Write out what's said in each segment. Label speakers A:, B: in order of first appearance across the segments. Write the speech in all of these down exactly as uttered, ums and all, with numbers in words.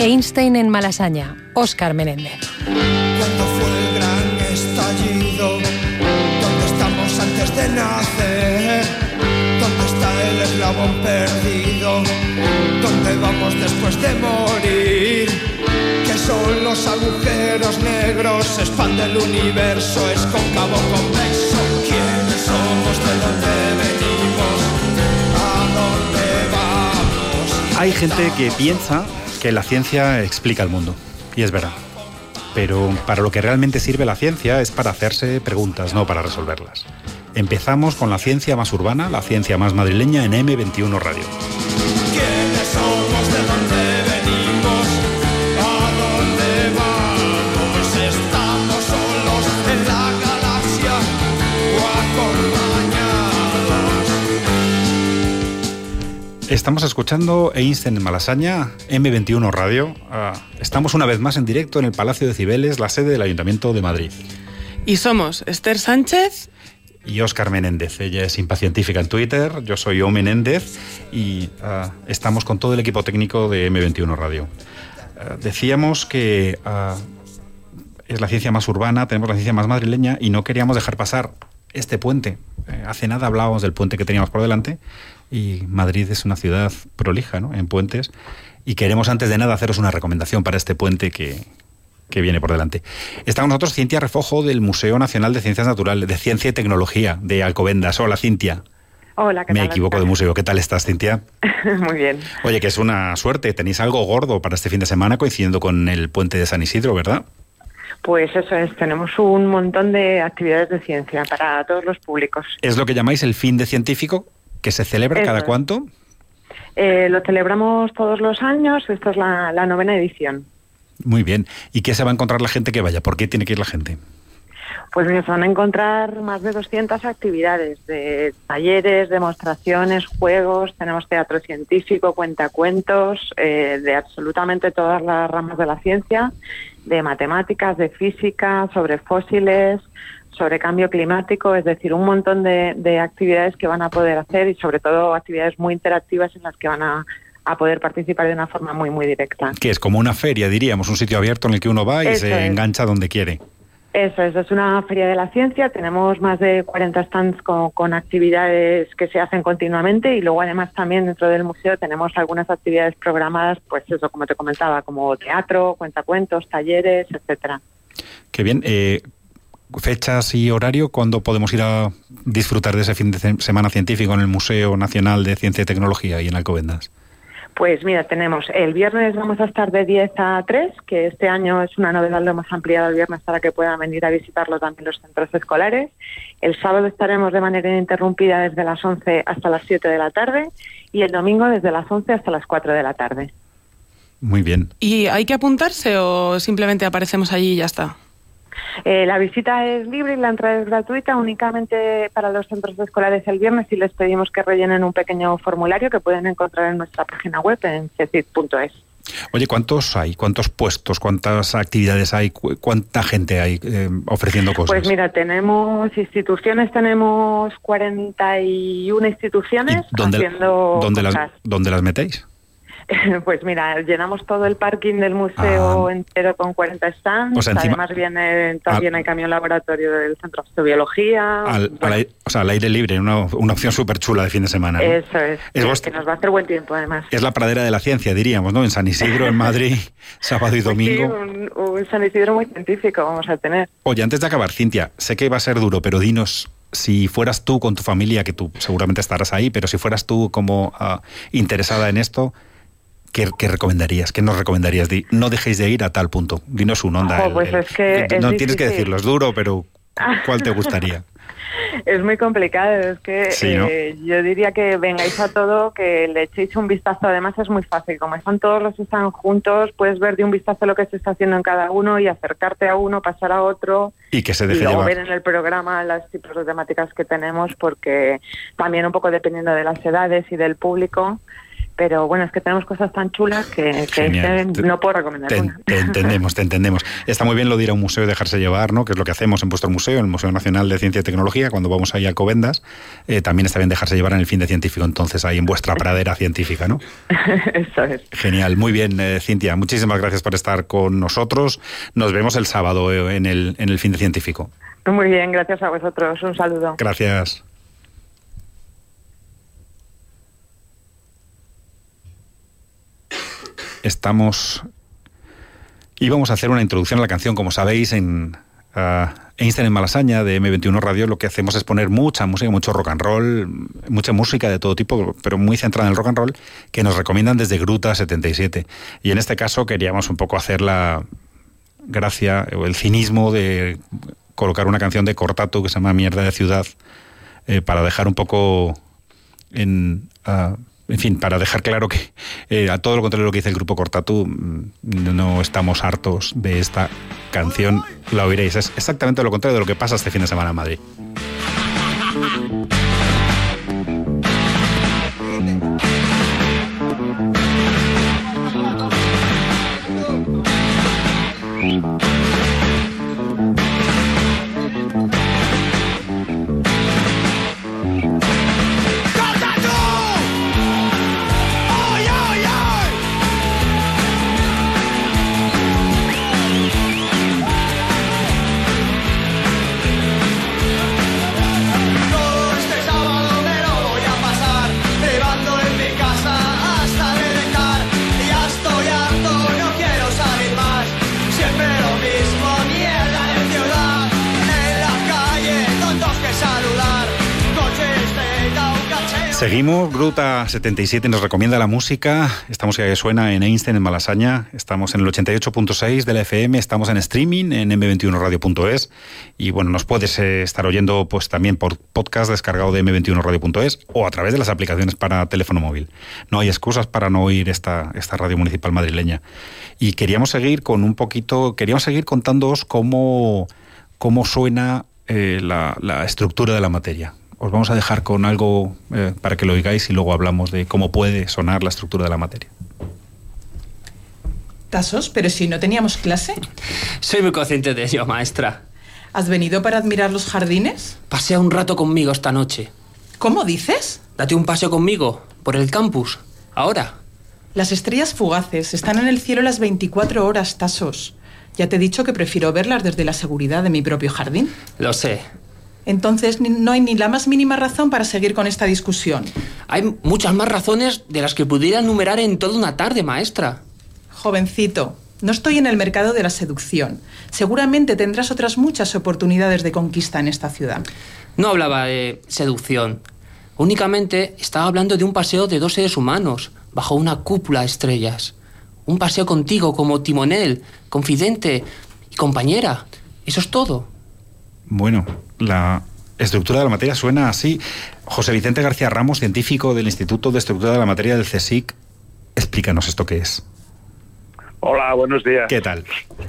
A: Einstein en Malasaña, Óscar Menéndez.
B: ¿Cuándo fue el gran estallido? ¿Dónde estamos antes de nacer? ¿Dónde está el eslabón perdido? ¿Dónde vamos después de morir? ¿Qué son los agujeros negros? Se expande el universo, es cóncavo convexo. ¿Quiénes somos? ¿De dónde venimos? ¿A dónde vamos?
C: Hay gente que piensa que la ciencia explica el mundo, y es verdad. Pero para lo que realmente sirve la ciencia es para hacerse preguntas, no para resolverlas. Empezamos con la ciencia más urbana, la ciencia más madrileña en eme veintiuno Radio.
B: ¿Quiénes somos? ¿De dónde venimos? ¿A dónde vamos? ¿Estamos solos en la galaxia o acompañados?
C: Estamos escuchando Einstein en Malasaña, eme veintiuno Radio. Uh, estamos una vez más en directo en el Palacio de Cibeles, la sede del Ayuntamiento de Madrid.
D: Y somos Esther Sánchez
C: y Óscar Menéndez. Ella es impacientífica en Twitter, yo soy O Menéndez y uh, estamos con todo el equipo técnico de eme veintiuno Radio. Uh, decíamos que uh, es la ciencia más urbana, tenemos la ciencia más madrileña y no queríamos dejar pasar este puente. Eh, hace nada hablábamos del puente que teníamos por delante y Madrid es una ciudad prolija, ¿no?, en puentes, y queremos antes de nada haceros una recomendación para este puente que... que viene por delante. Está con nosotros Cintia Refojo del Museo Nacional de Ciencias Naturales, de Ciencia y Tecnología de Alcobendas. Hola, Cintia.
E: Hola, ¿qué
C: Me
E: tal?
C: Me equivoco de museo. ¿Qué tal estás, Cintia?
E: Muy bien.
C: Oye, que es una suerte. Tenéis algo gordo para este fin de semana coincidiendo con el puente de San Isidro, ¿verdad?
E: Pues eso es. Tenemos un montón de actividades de ciencia para todos los públicos.
C: ¿Es lo que llamáis el fin de científico? ¿Que se celebra
E: eso
C: cada
E: es.
C: cuánto?
E: Eh, lo celebramos todos los años. Esta es la, la novena edición.
C: Muy bien. ¿Y qué se va a encontrar la gente que vaya? ¿Por qué tiene que ir la gente?
E: Pues mira, se van a encontrar más de doscientas actividades, de talleres, demostraciones, juegos, tenemos teatro científico, cuentacuentos, eh, de absolutamente todas las ramas de la ciencia, de matemáticas, de física, sobre fósiles, sobre cambio climático, es decir, un montón de, de actividades que van a poder hacer y sobre todo actividades muy interactivas en las que van a a poder participar de una forma muy, muy directa.
C: Que es como una feria, diríamos, un sitio abierto en el que uno va y
E: Eso
C: se
E: es.
C: engancha donde quiere.
E: Eso es, es una feria de la ciencia, tenemos más de cuarenta stands con, con actividades que se hacen continuamente y luego además también dentro del museo tenemos algunas actividades programadas, pues eso, como te comentaba, como teatro, cuentacuentos, talleres, etcétera.
C: Qué bien. Eh, fechas y horario, ¿cuándo podemos ir a disfrutar de ese fin de semana científico en el Museo Nacional de Ciencia y Tecnología y en Alcobendas?
E: Pues mira, tenemos el viernes vamos a estar de diez a tres, que este año es una novedad, lo hemos ampliado el viernes para que puedan venir a visitarlo también los centros escolares. El sábado estaremos de manera ininterrumpida desde las once hasta las siete de la tarde y el domingo desde las once hasta las cuatro de la tarde.
C: Muy bien.
D: ¿Y hay que apuntarse o simplemente aparecemos allí y ya está?
E: Eh, la visita es libre y la entrada es gratuita únicamente para los centros escolares el viernes y les pedimos que rellenen un pequeño formulario que pueden encontrar en nuestra página web en cecit punto es.
C: Oye, ¿cuántos hay? ¿Cuántos puestos? ¿Cuántas actividades hay? ¿Cuánta gente hay eh, ofreciendo cosas?
E: Pues mira, tenemos instituciones, tenemos cuarenta y una instituciones
C: ¿Dónde,
E: haciendo
C: ¿dónde,
E: cosas.
C: las, ¿Dónde las metéis?
E: Pues mira, llenamos todo el parking del museo
C: ah.
E: entero con cuarenta stands.
C: O sea, encima,
E: además viene también
C: al,
E: hay camión laboratorio del Centro de Astrobiología.
C: Al,
E: bueno.
C: al aire, o sea, al aire libre, una, una opción súper chula de fin de semana, ¿no?
E: Eso es,
C: es
E: que,
C: vos,
E: que nos va a hacer buen tiempo además.
C: Es la pradera de la ciencia, diríamos, ¿no? En San Isidro, en Madrid, sábado y domingo.
E: Pues sí, un, un San Isidro muy científico vamos a tener.
C: Oye, antes de acabar, Cintia, sé que va a ser duro, pero dinos, si fueras tú con tu familia, que tú seguramente estarás ahí, pero si fueras tú como uh, interesada en esto, ¿Qué, ¿qué recomendarías? ¿Qué nos recomendarías? Di, no dejéis de ir a tal punto. Dinos un onda.
E: Oh, pues
C: el, el,
E: es que
C: el,
E: es
C: no
E: difícil.
C: Tienes que decirlo, es duro, pero ¿cuál te gustaría?
E: Es muy complicado, es que
C: sí, ¿no?
E: eh, yo diría que vengáis a todo, que le echéis un vistazo, además es muy fácil, como están todos los que están juntos, puedes ver de un vistazo lo que se está haciendo en cada uno y acercarte a uno, pasar a otro
C: y que se deje
E: y luego
C: llevar.
E: ver en el programa las tipos de temáticas que tenemos, porque también un poco dependiendo de las edades y del público, pero bueno, es que tenemos cosas tan chulas que, que es que no puedo recomendar
C: te,
E: una.
C: Te entendemos, te entendemos. Está muy bien lo de ir a un museo y dejarse llevar, ¿no? Que es lo que hacemos en vuestro museo, en el Museo Nacional de Ciencia y Tecnología, cuando vamos ahí a Alcobendas. Eh, también está bien dejarse llevar en el fin de científico, entonces, ahí en vuestra pradera científica, ¿no?
E: Eso es.
C: Genial, muy bien, eh, Cintia. Muchísimas gracias por estar con nosotros. Nos vemos el sábado eh, en, el, en el fin de científico.
E: Muy bien, gracias a vosotros. Un saludo.
C: Gracias. Estamos... Íbamos a hacer una introducción a la canción, como sabéis, en uh, Einstein en Malasaña, de eme veintiuno Radio. Lo que hacemos es poner mucha música, mucho rock and roll, mucha música de todo tipo, pero muy centrada en el rock and roll, que nos recomiendan desde Gruta setenta y siete. Y en este caso queríamos un poco hacer la gracia o el cinismo de colocar una canción de Cortatu que se llama Mierda de Ciudad, eh, para dejar un poco en... Uh, En fin, para dejar claro que, eh, a todo lo contrario de lo que dice el grupo Cortatu, no estamos hartos de esta canción, la oiréis. Es exactamente lo contrario de lo que pasa este fin de semana en Madrid. Seguimos, Gruta setenta y siete nos recomienda la música. Esta música que suena en Einstein, en Malasaña. Estamos en el ochenta y ocho punto seis de la F M, estamos en streaming en eme veintiuno radio punto es. Y bueno, nos puedes eh, estar oyendo pues también por podcast descargado de eme veintiuno radio punto es o a través de las aplicaciones para teléfono móvil. No hay excusas para no oír esta, esta radio municipal madrileña. Y queríamos seguir con un poquito, queríamos seguir contándoos cómo, cómo suena eh, la, la estructura de la materia. Os vamos a dejar con algo eh, para que lo oigáis y luego hablamos de cómo puede sonar la estructura de la materia.
F: Tasos, pero si no teníamos clase.
G: Soy muy consciente de ello, maestra.
F: ¿Has venido para admirar los jardines?
G: Pasea un rato conmigo esta noche.
F: ¿Cómo dices?
G: Date un paseo conmigo, por el campus, ahora.
F: Las estrellas fugaces están en el cielo las veinticuatro horas, Tasos. Ya te he dicho que prefiero verlas desde la seguridad de mi propio jardín.
G: Lo sé.
F: Entonces no hay ni la más mínima razón para seguir con esta discusión.
G: Hay muchas más razones de las que pudiera enumerar en toda una tarde, maestra.
F: Jovencito, no estoy en el mercado de la seducción. Seguramente tendrás otras muchas oportunidades de conquista en esta ciudad.
G: No hablaba de seducción. Únicamente estaba hablando de un paseo de dos seres humanos, bajo una cúpula de estrellas. Un paseo contigo como timonel, confidente y compañera. Eso es todo.
C: Bueno, la estructura de la materia suena así. José Vicente García Ramos, científico del Instituto de Estructura de la Materia del CSIC, explícanos esto qué es.
H: Hola, buenos días.
C: ¿Qué tal?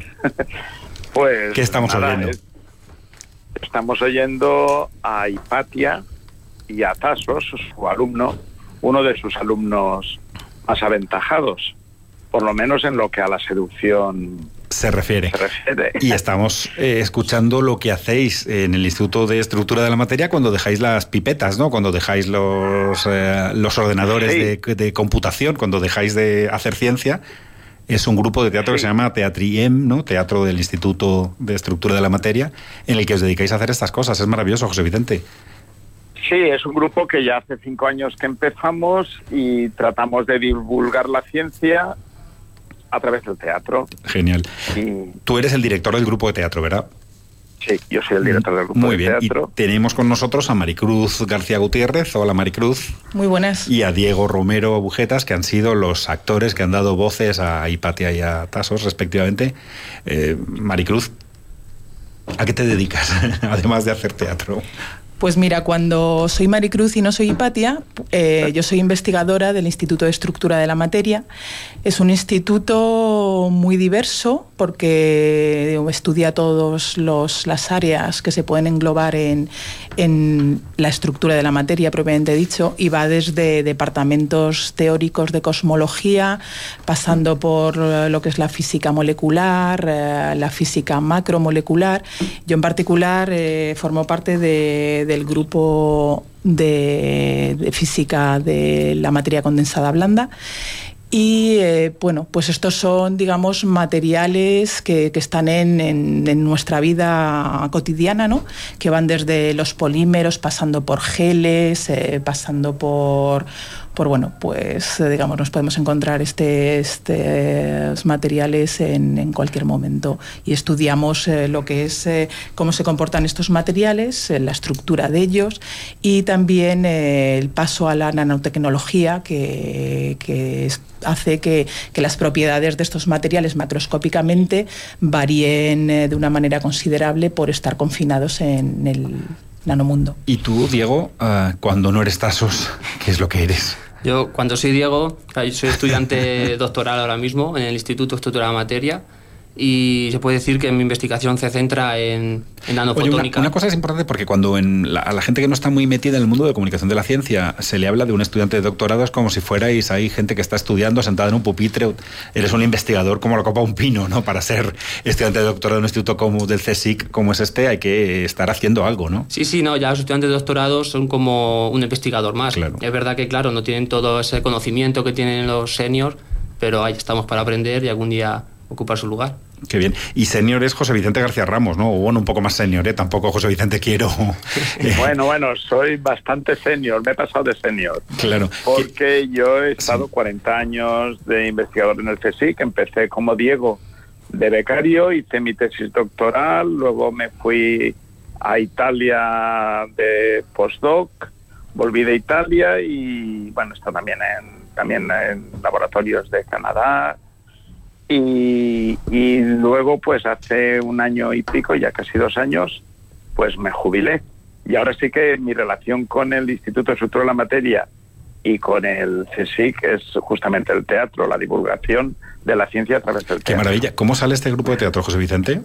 H: Pues
C: ¿qué estamos
H: nada,
C: oyendo?
H: Eh, estamos oyendo a Hipatia y a Tasos, su alumno, uno de sus alumnos más aventajados, por lo menos en lo que a la seducción
C: se refiere.
H: se refiere.
C: Y estamos eh, escuchando lo que hacéis en el Instituto de Estructura de la Materia cuando dejáis las pipetas, ¿no? Cuando dejáis los, eh, los ordenadores, sí, de, de computación, cuando dejáis de hacer ciencia. Es un grupo de teatro, sí, que se llama Teatriem, ¿no? Teatro del Instituto de Estructura de la Materia, en el que os dedicáis a hacer estas cosas. Es maravilloso, José Vicente.
H: Sí, es un grupo que ya hace cinco años que empezamos y tratamos de divulgar la ciencia a través del teatro.
C: Genial.
H: Y...
C: Tú eres el director del grupo de teatro, ¿verdad?
H: Sí, yo soy el director del grupo
C: Muy
H: de
C: bien.
H: teatro.
C: Y tenemos con nosotros a Maricruz García Gutiérrez. Hola, Maricruz.
F: Muy buenas.
C: Y a Diego Romero Abujetas, que han sido los actores que han dado voces a Hipatia y a Tasos, respectivamente. Eh, Maricruz, ¿a qué te dedicas, además de hacer teatro?
F: Pues mira, cuando soy Maricruz y no soy Hipatia, eh, yo soy investigadora del Instituto de Estructura de la Materia. Es un instituto muy diverso porque estudia todas las áreas que se pueden englobar en, en la estructura de la materia propiamente dicho, y va desde departamentos teóricos de cosmología, pasando por lo que es la física molecular, eh, la física macromolecular. Yo en particular eh, formo parte de, del grupo de, de física de la materia condensada blanda. Y eh, bueno, pues estos son, digamos, materiales que, que están en, en, en nuestra vida cotidiana, ¿no? Que van desde los polímeros, pasando por geles, eh, pasando por, por, bueno, pues digamos, nos podemos encontrar este, estos materiales en, en cualquier momento. Y estudiamos eh, lo que es eh, cómo se comportan estos materiales, eh, la estructura de ellos, y también eh, el paso a la nanotecnología, que, que es hace que, que las propiedades de estos materiales macroscópicamente varíen eh, de una manera considerable por estar confinados en el nanomundo.
C: ¿Y tú, Diego, uh, cuando no eres Tasos, qué es lo que eres?
G: Yo, cuando soy Diego, yo soy estudiante doctoral ahora mismo en el Instituto de Estructura de la Materia, y se puede decir que mi investigación se centra en, en nanofotónica.
C: Oye, una, una cosa es importante, porque cuando en la, a la gente que no está muy metida en el mundo de comunicación de la ciencia se le habla de un estudiante de doctorado, es como si fuerais ahí gente que está estudiando sentada en un pupitre. Eres un investigador como la copa de un pino, ¿no? Para ser estudiante de doctorado en un instituto como del CSIC, como es este, hay que estar haciendo algo, ¿no?
G: Sí, sí, no, ya los estudiantes de doctorado son como un investigador más.
C: Claro.
G: Es verdad que, claro, no tienen todo ese conocimiento que tienen los seniors, pero ahí estamos para aprender y algún día ocupar su lugar.
C: Qué bien. Y senior es José Vicente García Ramos, ¿no? O bueno, un poco más senior, ¿eh? Tampoco José Vicente quiero...
H: Bueno, bueno, soy bastante senior, me he pasado de senior.
C: Claro.
H: Porque yo he estado sí. cuarenta años de investigador en el CSIC, empecé como Diego de becario, hice mi tesis doctoral, luego me fui a Italia de postdoc, volví de Italia y, bueno, está también en, también en laboratorios de Canadá. Y, y luego, pues hace un año y pico, ya casi dos años, pues me jubilé. Y ahora sí que mi relación con el Instituto de Estructura de la Materia y con el CSIC es justamente el teatro, la divulgación de la ciencia a través del teatro.
C: ¡Qué maravilla! ¿Cómo sale este grupo de teatro, José Vicente?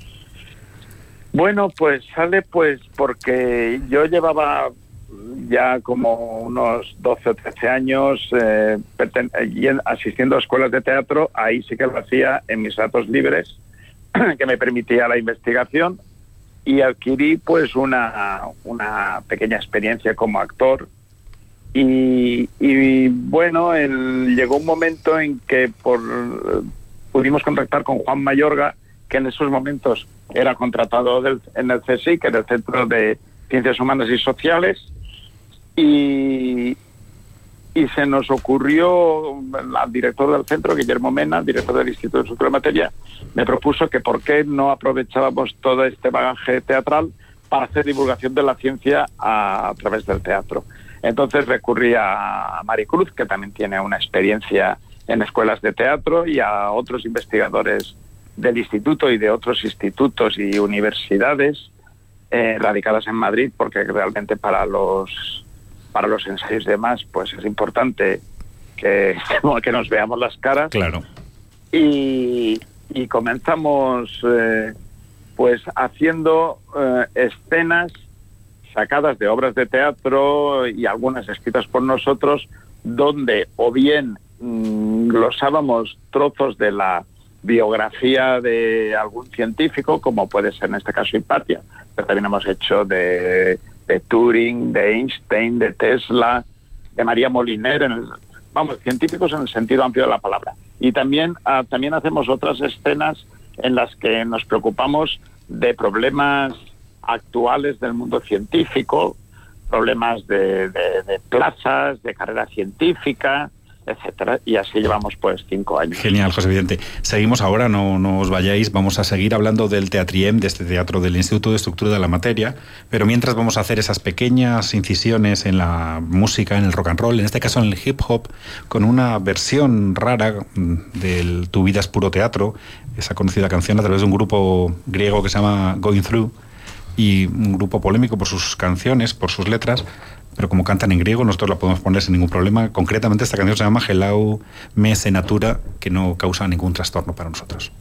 H: Bueno, pues sale pues porque yo llevaba ya como unos doce o trece años eh, asistiendo a escuelas de teatro. Ahí sí que lo hacía en mis ratos libres, que me permitía la investigación, y adquirí pues una, una pequeña experiencia como actor. Y, y bueno, el, llegó un momento en que por, pudimos contactar con Juan Mayorga, que en esos momentos era contratado del, en el CSIC, en el Centro de Ciencias Humanas y Sociales, y, y se nos ocurrió, al director del centro, Guillermo Mena, director del Instituto de Estructura de Materia, me propuso que por qué no aprovechábamos todo este bagaje teatral para hacer divulgación de la ciencia a, a través del teatro. Entonces recurrí a Maricruz, que también tiene una experiencia en escuelas de teatro, y a otros investigadores del instituto y de otros institutos y universidades eh, radicadas en Madrid, porque realmente para los para los ensayos y demás, pues es importante que, que nos veamos las caras.
C: Claro.
H: Y, y comenzamos eh, pues haciendo eh, escenas sacadas de obras de teatro y algunas escritas por nosotros, donde o bien mmm, glosábamos trozos de la biografía de algún científico, como puede ser en este caso Hipatia, pero también hemos hecho de, de Turing, de Einstein, de Tesla, de María Moliner, en el, vamos, científicos en el sentido amplio de la palabra. Y también, ah, también hacemos otras escenas en las que nos preocupamos de problemas actuales del mundo científico, problemas de, de, de plazas, de carrera científica, etcétera, y así llevamos pues cinco años.
C: Genial, José Vicente. Seguimos ahora, no, no os vayáis, vamos a seguir hablando del Teatriem, de este teatro del Instituto de Estructura de la Materia, pero mientras vamos a hacer esas pequeñas incisiones en la música, en el rock and roll, en este caso en el hip hop, con una versión rara del Tu vida es puro teatro, esa conocida canción a través de un grupo griego que se llama Going Through, y un grupo polémico por sus canciones, por sus letras, pero como cantan en griego nosotros la podemos poner sin ningún problema. Concretamente esta canción se llama Gelau me se natura, que no causa ningún trastorno para nosotros.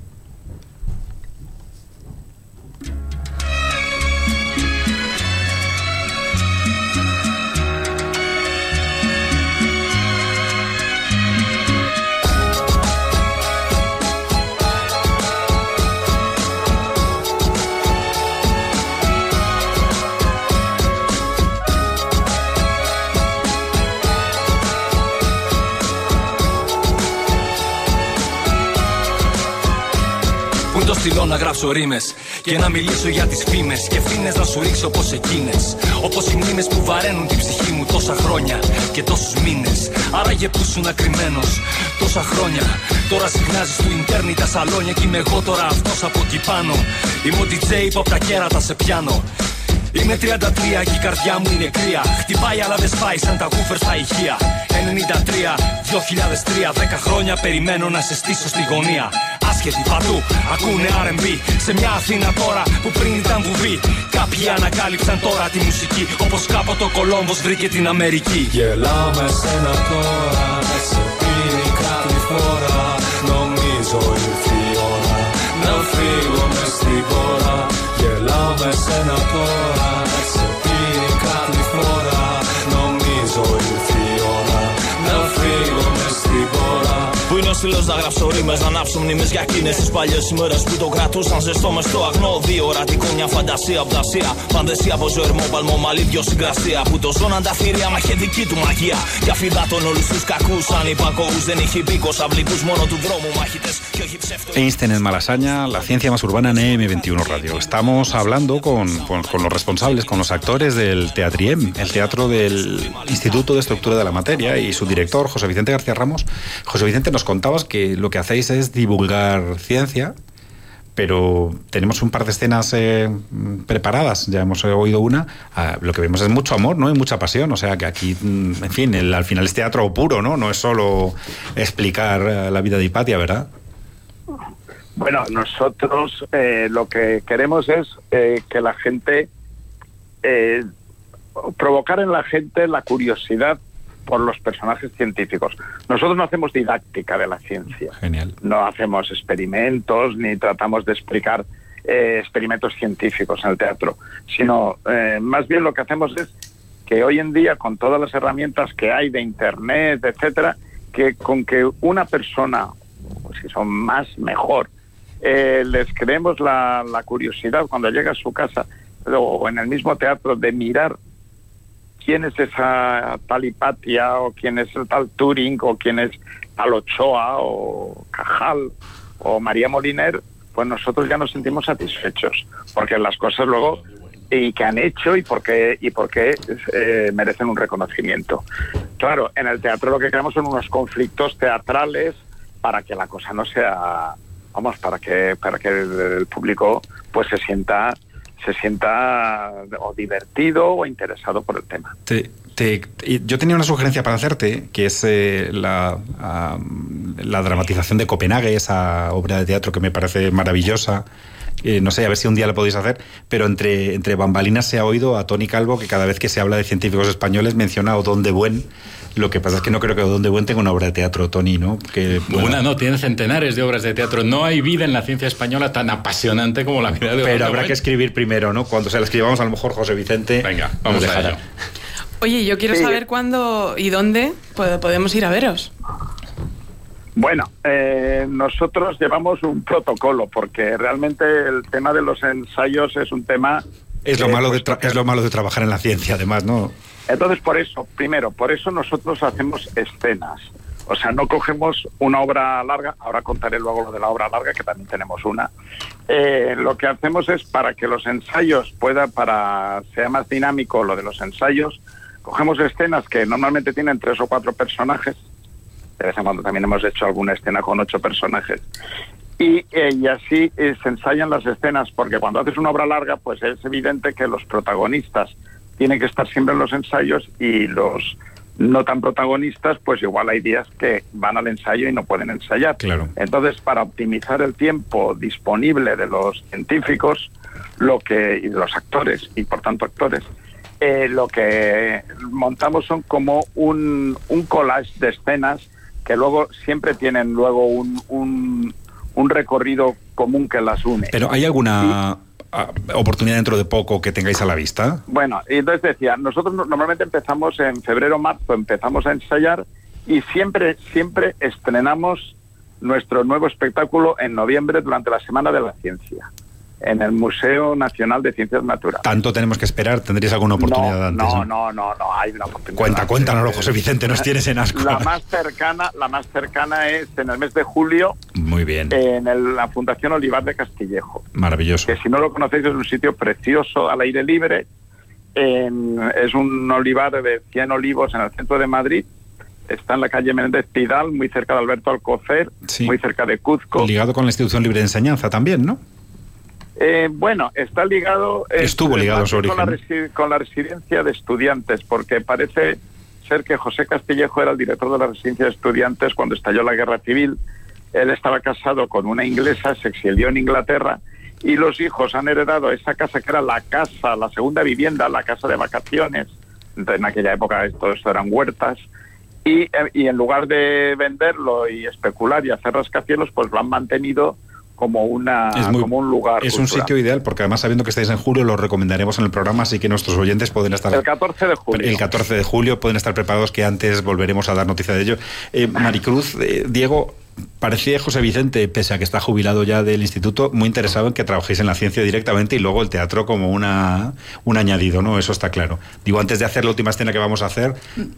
I: Το στυλό να γράψω ρήμες και να μιλήσω για τις φήμες και φήμες να σου ρίξω όπως εκείνες. Όπως οι μνήμες που βαραίνουν την ψυχή μου τόσα χρόνια και τόσους μήνες. Άραγε που ήσουν ακριμένος τόσα χρόνια. Τώρα συχνάζεις του ίντερνετ τα σαλόνια κι είμαι εγώ τώρα αυτός από εκεί πάνω. Είμαι ο ντι τζέι που απ' τα κέρατα σε πιάνω. Είμαι τριάντα τρία και η καρδιά μου είναι κρύα. Χτυπάει αλλά δεν σπάει σαν τα γούφερ στα ηχεία. ενενήντα τρία, δύο χιλιάδες τρία, δέκα χρόνια περιμένω να σε στήσω στη γωνία. Άσχετοι παντού, ακούνε αρ εμ μπι. Σε μια Αθήνα τώρα που πριν ήταν βουβή. Κάποιοι ανακάλυψαν τώρα τη μουσική. Όπως κάποτε ο Κολόμβος βρήκε την Αμερική.
J: Γελάω με σένα τώρα, σε πίνει κάτι φορά. Νομίζω ήρθε η ώρα να φύγω μες στην πόρα. Γελάω με σένα τώρα, σε πίνει κάτι φορά. Νομίζω ήρθε η ώρα να φύγω μες στην πόρα. Πού είναι ο στυλός να γράψω ρήμες, να ανάψω μνήμες για εκείνες τις παλιές ημέρες που το κρατούσαν ζεστό μες στο αγνό. Δύο ορατικό, μια φαντασία, οπτασία. Πανδεσία από ζωερμό, παλμό, μαλλί, δυο συγκρασία. Που το ζώναν τα θηρία, μα είχε δική του μαγεία. Για φιδάτων όλους τους κακούς, ανυπακοούς. Δεν είχε μπίκος, αυλικούς, μόνο του δρόμου μάχητες. Και όχι ψεύτο.
C: Einstein en Malasaña, la ciencia más urbana en E M veintiuno Radio. Estamos hablando con, con, con los responsables, con los actores del Teatriem, el teatro del Instituto de Estructura de la Materia, y su director, José Vicente García Ramos. José Vicente, nos contabas que lo que hacéis es divulgar ciencia, pero tenemos un par de escenas eh, preparadas, ya hemos oído una. Ah, lo que vemos es mucho amor, ¿no? Y mucha pasión, o sea que aquí, en fin, el, al final es teatro puro, ¿no? No es solo explicar la vida de Hipatia, ¿verdad?
H: Bueno, nosotros eh, lo que queremos es eh, que la gente, eh, provocar en la gente la curiosidad por los personajes científicos. Nosotros no hacemos didáctica de la ciencia.
C: Genial.
H: No hacemos experimentos ni tratamos de explicar eh, experimentos científicos en el teatro, sino eh, más bien lo que hacemos es que hoy en día, con todas las herramientas que hay de internet, etcétera, que con que una persona, si son más, mejor, eh, les creemos la, la curiosidad cuando llega a su casa o en el mismo teatro de mirar quién es esa tal Hipatia, o quién es el tal Turing, o quién es tal Ochoa, o Cajal, o María Moliner, pues nosotros ya nos sentimos satisfechos, porque las cosas luego y que han hecho y porque y porque eh, merecen un reconocimiento. Claro, en el teatro lo que queremos son unos conflictos teatrales para que la cosa no sea, vamos, para que para que el, el público pues se sienta se sienta o divertido o interesado por el tema.
C: Te, te, yo tenía una sugerencia para hacerte, que es eh, la, uh, la dramatización de Copenhague, esa obra de teatro que me parece maravillosa. Eh, no sé, a ver si un día lo podéis hacer, pero entre, entre bambalinas se ha oído a Toni Calvo que cada vez que se habla de científicos españoles menciona a Odón de Buen. Lo que pasa es que no creo que Odón de Buen tenga una obra de teatro, Toni, ¿no? Que, bueno,
K: una no, tiene centenares de obras de teatro. No hay vida en la ciencia española tan apasionante como la vida de Odón.
C: Pero
K: de
C: habrá
K: Buen.
C: que escribir primero, ¿no? Cuando se la escribamos, a lo mejor José Vicente.
K: Venga, vamos a ello.
D: Oye, yo quiero
H: Sí.
D: saber cuándo y dónde podemos ir a veros.
H: Bueno, eh, nosotros llevamos un protocolo, porque realmente el tema de los ensayos es un tema...
C: Es lo,
H: eh,
C: malo
H: pues,
C: de tra- es lo malo de trabajar en la ciencia, además, ¿no?
H: Entonces, por eso, primero, por eso nosotros hacemos escenas. O sea, no cogemos una obra larga, ahora contaré luego lo de la obra larga, que también tenemos una. Eh, lo que hacemos es, para que los ensayos puedan, para sea más dinámico lo de los ensayos, cogemos escenas que normalmente tienen tres o cuatro personajes. De vez en cuando también hemos hecho alguna escena con ocho personajes. Y, eh, y así eh, se ensayan las escenas, porque cuando haces una obra larga, pues es evidente que los protagonistas tienen que estar siempre en los ensayos y los no tan protagonistas, pues igual hay días que van al ensayo y no pueden ensayar.
C: Claro.
H: Entonces, para optimizar el tiempo disponible de los científicos, lo que y de los actores, y por tanto actores, eh, lo que montamos son como un, un collage de escenas que luego siempre tienen luego un, un, un recorrido común que las une.
C: ¿Pero hay alguna ¿Sí? oportunidad dentro de poco que tengáis a la vista?
H: Bueno, y entonces decía, nosotros normalmente empezamos en febrero, marzo, empezamos a ensayar y siempre, siempre estrenamos nuestro nuevo espectáculo en noviembre durante la Semana de la Ciencia, en el Museo Nacional de Ciencias Naturales.
C: ¿Tanto tenemos que esperar? ¿Tendréis alguna oportunidad
H: no,
C: antes?
H: No, no, no, no, hay una oportunidad.
C: Cuenta, cuéntanoslo, José Vicente, nos tienes en asco.
H: La más cercana, la más cercana es en el mes de julio.
C: Muy bien.
H: En el, la Fundación Olivar de Castillejo.
C: Maravilloso.
H: Que si no lo conocéis es un sitio precioso al aire libre. En, es un olivar de cien olivos en el centro de Madrid. Está en la calle Menéndez Pidal, muy cerca de Alberto Alcocer,
C: sí.
H: muy cerca de Cuzco.
C: Ligado con la Institución Libre de Enseñanza también, ¿no?
H: Eh, bueno, está ligado...
C: Estuvo
H: eh,
C: ligado a su origen.
H: Con la, resi- con la residencia de estudiantes, porque parece ser que José Castillejo era el director de la residencia de estudiantes cuando estalló la Guerra Civil. Él estaba casado con una inglesa, se exilió en Inglaterra, y los hijos han heredado esa casa que era la casa, la segunda vivienda, la casa de vacaciones. Entonces, en aquella época todo esto eran huertas. Y, y en lugar de venderlo y especular y hacer rascacielos, pues lo han mantenido como una
C: es muy,
H: como un lugar
C: es
H: cultural.
C: Un sitio ideal, porque además sabiendo que estáis en julio lo recomendaremos en el programa, así que nuestros oyentes pueden estar...
H: El catorce de julio.
C: El catorce de julio pueden estar preparados, que antes volveremos a dar noticia de ello. Eh, Maricruz, eh, Diego, parecía José Vicente, pese a que está jubilado ya del instituto, muy interesado en que trabajéis en la ciencia directamente y luego el teatro como una un añadido, ¿no? Eso está claro. Digo, antes de hacer la última escena que vamos a hacer...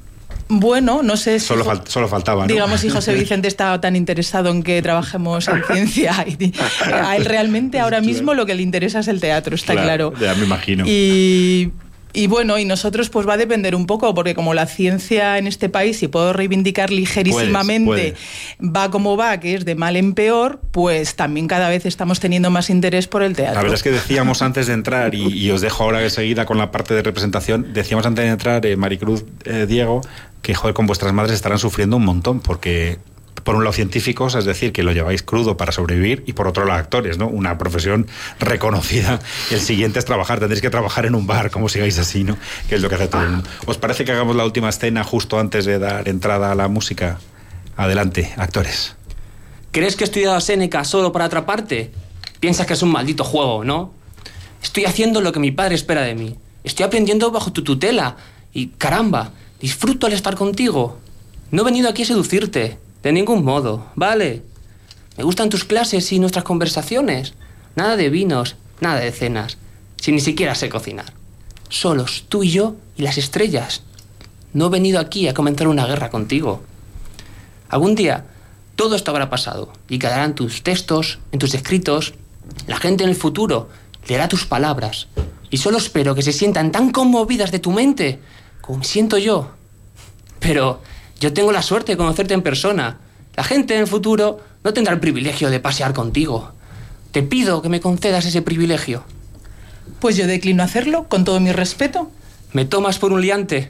F: Bueno, no sé si...
C: Solo, fal- solo faltaba, ¿no?
F: Digamos, si José Vicente está tan interesado en que trabajemos en ciencia. Y, a él realmente ahora mismo lo que le interesa es el teatro, está claro.
C: claro. Ya me imagino.
F: Y... Y bueno, y nosotros pues va a depender un poco, porque como la ciencia en este país, si puedo reivindicar ligerísimamente,
C: Puedes, puedes.
F: va como va, que es de mal en peor, pues también cada vez estamos teniendo más interés por el teatro.
C: La verdad es que decíamos antes de entrar, y, y os dejo ahora enseguida con la parte de representación, decíamos antes de entrar, eh, Maricruz, eh, Diego, que joder, con vuestras madres estarán sufriendo un montón, porque... Por un lado científicos, es decir, que lo lleváis crudo para sobrevivir, y por otro lado actores, ¿no? Una profesión reconocida. El siguiente es trabajar, tendréis que trabajar en un bar, como sigáis así, ¿no? Que es lo que hace todo el mundo. ¿Os parece que hagamos la última escena justo antes de dar entrada a la música? Adelante, actores.
G: ¿Crees que he estudiado a Séneca solo para atraparte? Piensas que es un maldito juego, ¿no? Estoy haciendo lo que mi padre espera de mí. Estoy aprendiendo bajo tu tutela. Y, caramba, disfruto al estar contigo. No he venido aquí a seducirte. De ningún modo, ¿vale? Me gustan tus clases y nuestras conversaciones. Nada de vinos, nada de cenas. Si ni siquiera sé cocinar. Solos, tú y yo y las estrellas. No he venido aquí a comenzar una guerra contigo. Algún día todo esto habrá pasado y quedarán tus textos, en tus escritos. La gente en el futuro leerá tus palabras. Y solo espero que se sientan tan conmovidas de tu mente como me siento yo. Pero... yo tengo la suerte de conocerte en persona. La gente en el futuro no tendrá el privilegio de pasear contigo. Te pido que me concedas ese privilegio.
F: Pues yo declino hacerlo, con todo mi respeto.
G: ¿Me tomas por un liante?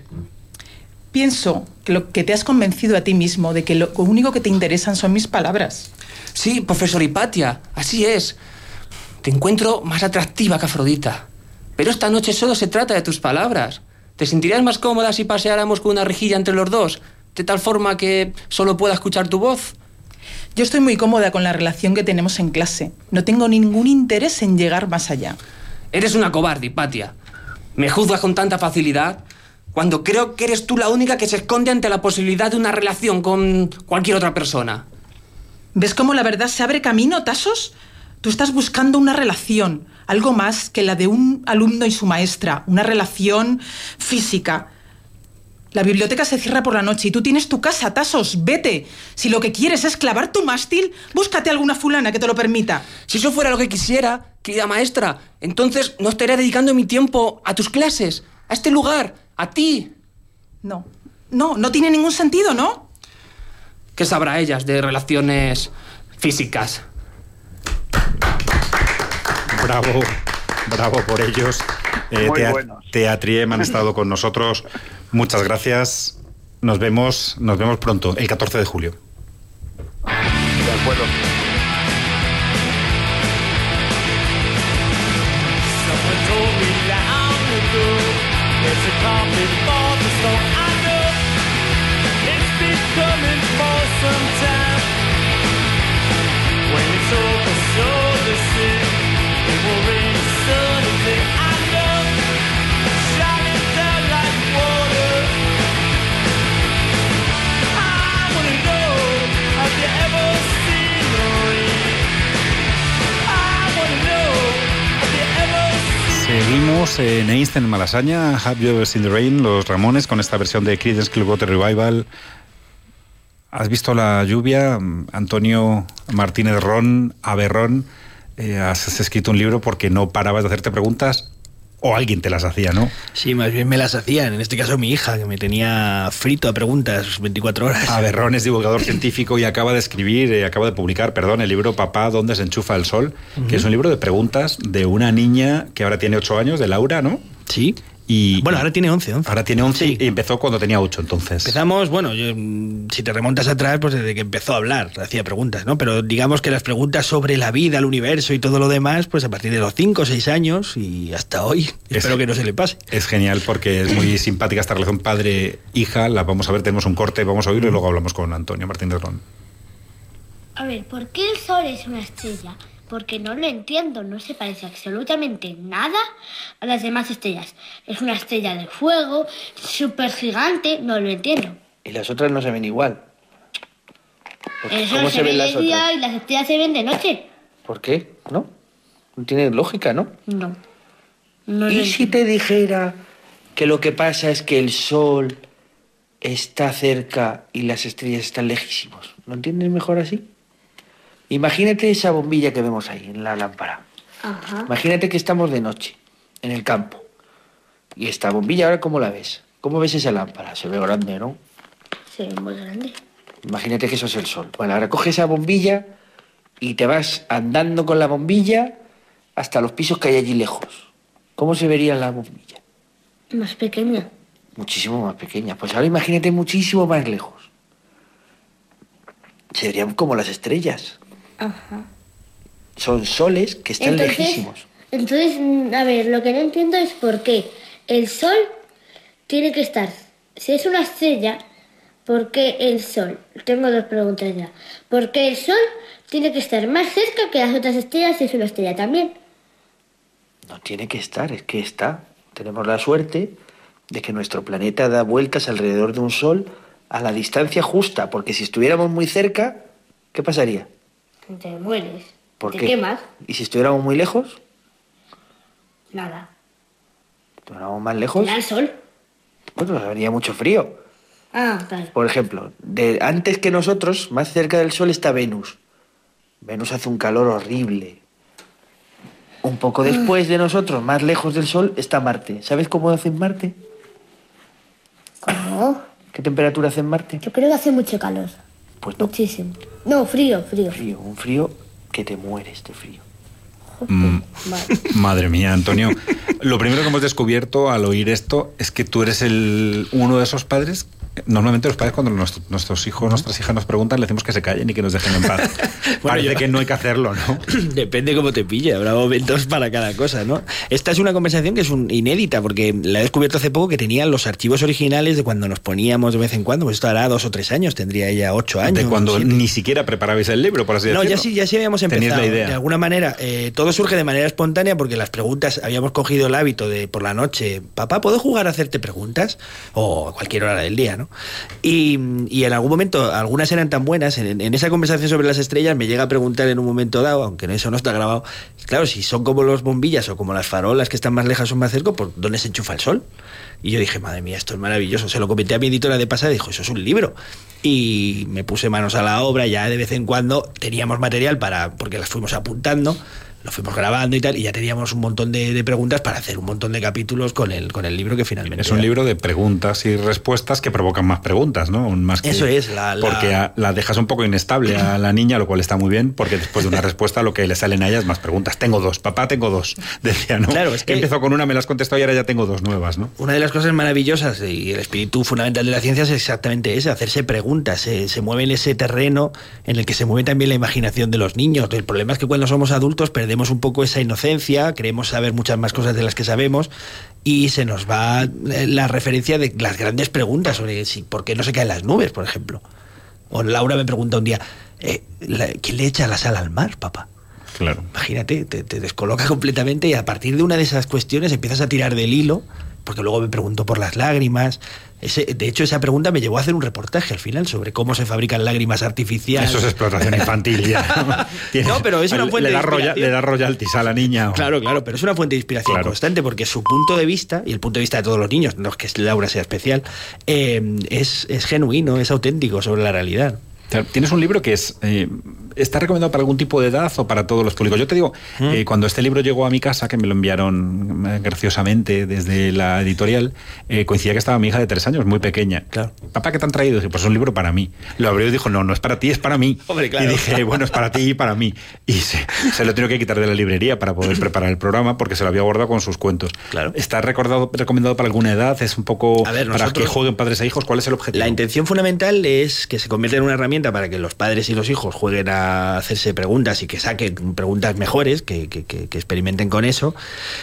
F: Pienso que lo que te has convencido a ti mismo de que lo único que te interesan son mis palabras.
G: Sí, profesor Hipatia, así es. Te encuentro más atractiva que Afrodita. Pero esta noche solo se trata de tus palabras. ¿Te sentirías más cómoda si paseáramos con una rejilla entre los dos? De tal forma que solo pueda escuchar tu voz.
F: Yo estoy muy cómoda con la relación que tenemos en clase. No tengo ningún interés en llegar más allá.
G: Eres una cobarde, Hipatia. Me juzgas con tanta facilidad cuando creo que eres tú la única que se esconde ante la posibilidad de una relación con cualquier otra persona.
F: ¿Ves cómo la verdad se abre camino, Tasos? Tú estás buscando una relación, algo más que la de un alumno y su maestra, una relación física. La biblioteca se cierra por la noche y tú tienes tu casa, Tasos, vete. Si lo que quieres es clavar tu mástil, búscate alguna fulana que te lo permita.
G: Si eso fuera lo que quisiera, querida maestra, entonces no estaría dedicando mi tiempo a tus clases, a este lugar, a ti.
F: No, no, no tiene ningún sentido, ¿no?
G: ¿Qué sabrá ellas de relaciones físicas?
C: Bravo, bravo por ellos. Eh,
H: Muy
C: Tea-
H: buenos.
C: Teatriem han estado con nosotros. Muchas gracias. nos vemos, nos vemos pronto, el catorce de julio.
H: De acuerdo.
C: Seguimos en Einstein en Malasaña, Have You Ever Seen the Rain, los Ramones, con esta versión de Creedence Clearwater Revival. ¿Has visto la lluvia? Antonio Martínez Ron, Aberrón, eh, has escrito un libro porque no parabas de hacerte preguntas, o alguien te las hacía, ¿no?
L: Sí, más bien me las hacían, en este caso mi hija, que me tenía frito a preguntas veinticuatro horas.
C: Aberrón es divulgador científico y acaba de escribir, eh, acaba de publicar, perdón, el libro Papá, ¿dónde se enchufa el sol? Uh-huh. Que es un libro de preguntas de una niña que ahora tiene ocho años, de Laura, ¿no?
L: Sí.
C: Y,
L: bueno, ahora tiene once, once.
C: Ahora tiene once
L: sí.
C: Y empezó cuando tenía ocho, entonces.
L: Empezamos, bueno, yo, si te remontas atrás, pues desde que empezó a hablar, hacía preguntas, ¿no? Pero digamos que las preguntas sobre la vida, el universo y todo lo demás, pues a partir de los cinco o seis años y hasta hoy, es, espero que no se le pase.
C: Es genial porque es muy simpática esta relación padre-hija, la vamos a ver, tenemos un corte, vamos a oírlo y luego hablamos con Antonio Martínez Ron.
M: A ver, ¿por qué el Sol es una estrella? Porque no lo entiendo, no se parece absolutamente nada a las demás estrellas. Es una estrella de fuego, súper gigante, no lo entiendo.
L: Y las otras no se ven igual.
M: Eso ¿Cómo se, se ven las otras? Día y las estrellas se ven de noche.
L: ¿Por qué? ¿No? No tiene lógica, ¿no?
M: No. no
L: ¿Y si te dijera que lo que pasa es que el Sol está cerca y las estrellas están lejísimos? ¿Lo entiendes mejor así? Imagínate esa bombilla que vemos ahí en la lámpara.
M: Ajá.
L: Imagínate que estamos de noche, en el campo. Y esta bombilla, ahora, ¿cómo la ves? ¿Cómo ves esa lámpara? Se ve grande, ¿no?
M: Se ve muy grande.
L: Imagínate que eso es el sol. Bueno, ahora coge esa bombilla y te vas andando con la bombilla hasta los pisos que hay allí lejos. ¿Cómo se vería la bombilla?
M: Más pequeña.
L: Muchísimo más pequeña. Pues ahora imagínate muchísimo más lejos. Serían como las estrellas.
M: Ajá.
L: Son soles que están
M: entonces,
L: lejísimos.
M: Entonces, a ver, lo que no entiendo es por qué el Sol tiene que estar... Si es una estrella, ¿por qué el Sol? Tengo dos preguntas ya. ¿Por qué el Sol tiene que estar más cerca que las otras estrellas si es una estrella también?
L: No tiene que estar, es que está. Tenemos la suerte de que nuestro planeta da vueltas alrededor de un Sol a la distancia justa, porque si estuviéramos muy cerca, ¿qué pasaría?
M: Te mueres.
L: ¿Por
M: ¿Te
L: qué?
M: quemas?
L: ¿Y si estuviéramos muy lejos?
M: Nada.
L: ¿Estuviéramos más lejos?
M: ¿Da el sol?
L: Pues nos haría mucho frío.
M: Ah, claro.
L: Por ejemplo, de, antes que nosotros, más cerca del Sol está Venus. Venus hace un calor horrible. Un poco después de nosotros, más lejos del Sol, está Marte. ¿Sabes cómo hace en Marte?
M: ¿Cómo?
L: ¿Qué temperatura hace en Marte?
M: Yo creo que hace mucho calor.
L: Pues no.
M: Muchísimo. No, frío, frío.
L: Frío, un frío que te mueres de frío.
C: Mm, madre mía, Antonio. Lo primero que hemos descubierto al oír esto es que tú eres el uno de esos padres. Normalmente los padres, cuando nuestro, nuestros hijos, nuestras hijas nos preguntan, le decimos que se callen y que nos dejen en paz. Bueno, parece yo... que no hay que hacerlo, ¿no?
L: Depende cómo te pille, habrá momentos para cada cosa, ¿no? Esta es una conversación que es un, inédita, porque la he descubierto hace poco, que tenía los archivos originales de cuando nos poníamos de vez en cuando, pues esto hará dos o tres años, tendría ella ocho años.
C: De cuando ni siquiera preparabais el libro, por así decirlo.
L: No, ya sí, ya sí habíamos empezado.
C: La idea.
L: De alguna manera, eh, todo surge de manera espontánea, porque las preguntas, habíamos cogido el hábito de por la noche, papá, ¿puedo jugar a hacerte preguntas? O a cualquier hora del día, ¿no? Y Y, y en algún momento, algunas eran tan buenas, en, en esa conversación sobre las estrellas me llega a preguntar en un momento dado, aunque eso no está grabado, claro, si son como los bombillas o como las farolas que están más lejas o más cerca, ¿por dónde se enchufa el sol? Y yo dije, madre mía, esto es maravilloso. Se lo comenté a mi editora de pasada y dijo, eso es un libro. Y me puse manos a la obra, ya de vez en cuando teníamos material para, porque las fuimos apuntando, lo fuimos grabando y tal, y ya teníamos un montón de, de preguntas para hacer un montón de capítulos con el, con el libro que finalmente...
C: Es un
L: era.
C: libro de preguntas y respuestas que provocan más preguntas, ¿no? Más que,
L: Eso es, la... la...
C: Porque a, la dejas un poco inestable a la niña, lo cual está muy bien, porque después de una respuesta lo que le salen a ella es más preguntas. Tengo dos, papá, tengo dos, decía, ¿no?
L: Claro, es que...
C: Empezó con una, me las contestó y ahora ya tengo dos nuevas, ¿no?
L: Una de las cosas maravillosas y el espíritu fundamental de la ciencia es exactamente ese, hacerse preguntas. Se, se mueve en ese terreno en el que se mueve también la imaginación de los niños. El problema es que cuando somos adultos perdemos un poco esa inocencia, creemos saber muchas más cosas de las que sabemos y se nos va la referencia de las grandes preguntas sobre si, por qué no se caen las nubes, por ejemplo. O Laura me pregunta un día, eh, ¿quién le echa la sal al mar, papá?
C: Claro.
L: Imagínate, te, te descoloca completamente y a partir de una de esas cuestiones empiezas a tirar del hilo, porque luego me preguntó por las lágrimas. Ese, de hecho, esa pregunta me llevó a hacer un reportaje al final sobre cómo se fabrican lágrimas artificiales.
C: Eso es explotación infantil ya, ¿no? Tienes,
L: no, pero es una fuente
C: le da
L: de inspiración.
C: Roya, le da royalties a la niña. ¿O?
L: Claro, claro, pero es una fuente de inspiración claro. constante porque su punto de vista, y el punto de vista de todos los niños, no es que Laura sea especial, eh, es, es genuino, es auténtico sobre la realidad.
C: Tienes un libro que es eh, está recomendado para algún tipo de edad o para todos los públicos. Yo te digo, ¿Mm? eh, cuando este libro llegó a mi casa, que me lo enviaron eh, graciosamente desde la editorial, eh, coincidía que estaba mi hija de tres años, muy pequeña.
L: Claro.
C: Papá, ¿qué te han traído? Dije, pues es un libro para mí. Lo abrió y dijo, no, no es para ti, es para mí.
L: Hombre, claro.
C: Y dije, bueno, es para ti y para mí. Y se, se lo tengo que quitar de la librería para poder preparar el programa porque se lo había guardado con sus cuentos.
L: Claro.
C: ¿Está recordado, recomendado para alguna edad? ¿Es un poco
L: a ver,
C: para
L: nosotros,
C: que jueguen padres e hijos? ¿Cuál es el objetivo?
L: La intención fundamental es que se convierta en una herramienta para que los padres y los hijos jueguen a hacerse preguntas y que saquen preguntas mejores, que, que, que, que experimenten con eso,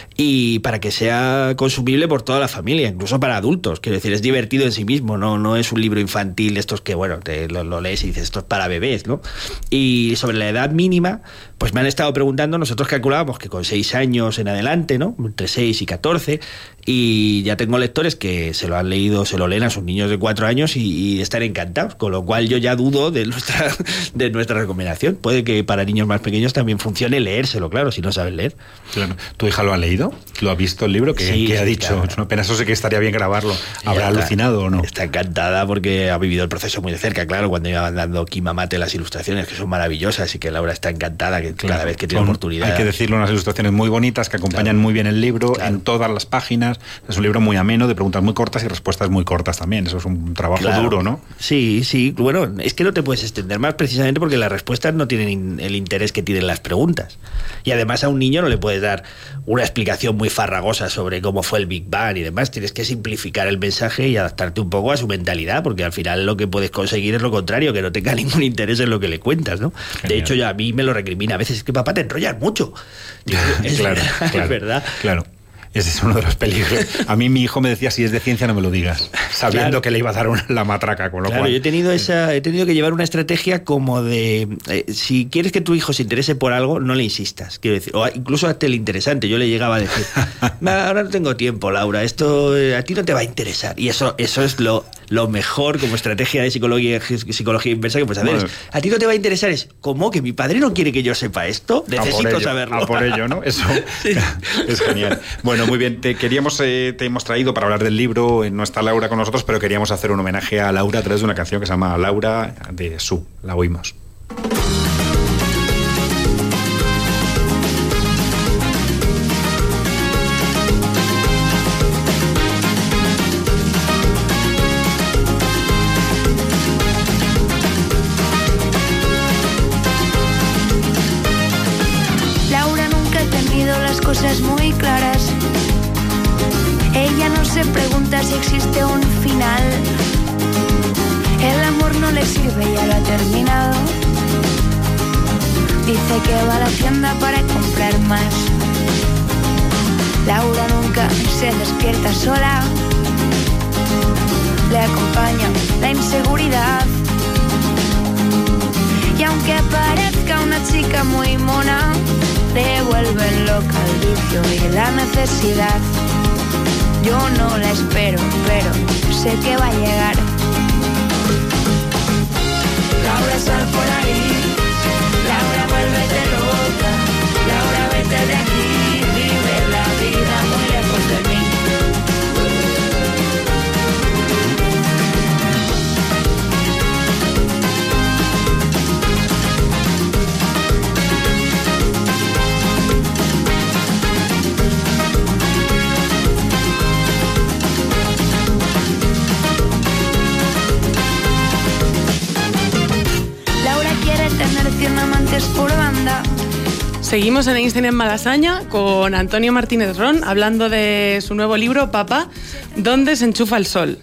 L: y para que sea consumible por toda la familia, incluso para adultos. Quiero decir, es divertido en sí mismo, no, no es un libro infantil, estos que, bueno, te lo, lo lees y dices, esto es para bebés, ¿no? Y sobre la edad mínima, pues me han estado preguntando, nosotros calculábamos que con seis años en adelante, ¿no? Entre seis y catorce, y ya tengo lectores que se lo han leído, se lo leen a sus niños de cuatro años y, y están encantados, con lo cual yo ya dudo de nuestra, de nuestra recomendación. Puede que para niños más pequeños también funcione leérselo, claro, si no saben leer.
C: Claro. ¿Tu hija lo ha leído? ¿Lo ha visto el libro? ¿Qué,
L: sí,
C: ¿qué ha
L: sí,
C: dicho?
L: claro.
C: Es una pena, eso sí que estaría bien grabarlo. ¿Habrá
L: está,
C: alucinado o no?
L: Está encantada porque ha vivido el proceso muy de cerca, claro, cuando iban dando Kima Mate las ilustraciones, que son maravillosas, y que Laura está encantada que claro, cada vez que tiene
C: son,
L: oportunidad.
C: Hay que decirlo, unas ilustraciones muy bonitas que acompañan claro. muy bien el libro, claro. en todas las páginas. Es un libro muy ameno, de preguntas muy cortas y respuestas muy cortas también. Eso es un trabajo
L: claro.
C: duro, ¿no?
L: Sí, sí. Bueno, es que no te puedes extender más precisamente porque las respuestas no tienen el interés que tienen las preguntas. Y además a un niño no le puedes dar una explicación muy farragosa sobre cómo fue el Big Bang y demás. Tienes que simplificar el mensaje y adaptarte un poco a su mentalidad, porque al final lo que puedes conseguir es lo contrario, que no tenga ningún interés en lo que le cuentas, ¿no? Genial. De hecho, ya a mí me lo recrimina a veces, es que papá te enrollas mucho. Digo, es
C: claro,
L: verdad,
C: claro,
L: es verdad.
C: Claro. Ese es uno de los peligros. A mí mi hijo me decía, si es de ciencia no me lo digas, sabiendo claro. que le iba a dar una, la matraca, con lo
L: claro,
C: cual...
L: yo he tenido esa, he tenido que llevar una estrategia como de, eh, si quieres que tu hijo se interese por algo, no le insistas, quiero decir, o incluso hazte el interesante. Yo le llegaba a decir, ahora no tengo tiempo, Laura, esto eh, a ti no te va a interesar, y eso, eso es lo, lo mejor como estrategia de psicología, psicología inversa que puedes hacer. Bueno, es, a ti no te va a interesar, es, ¿cómo? ¿Que mi padre no quiere que yo sepa esto? Necesito
C: a ello,
L: saberlo.
C: A por ello, ¿no? Eso sí. Es genial. Bueno, muy bien, te quería Eh, te hemos traído para hablar del libro, no está Laura con nosotros, pero queríamos hacer un homenaje a Laura a través de una canción que se llama Laura de Su. La oímos.
N: Laura nunca ha tenido las cosas muy claras. Ella no se pregunta si existe un final. El amor no le sirve, ya lo ha terminado. Dice que va a la tienda para comprar más. Laura nunca se despierta sola. Le acompaña la inseguridad. Y aunque parezca una chica muy mona, le vuelven loca el vicio y la necesidad. Yo no la espero, pero sé que va a llegar. Laura, sal por ahí. Laura, vuélvete loca. Laura, vete de aquí. Vive la vida muy lejos de mí.
D: Seguimos en Einstein en Malasaña con Antonio Martínez Ron hablando de su nuevo libro, Papá, ¿dónde se enchufa el sol?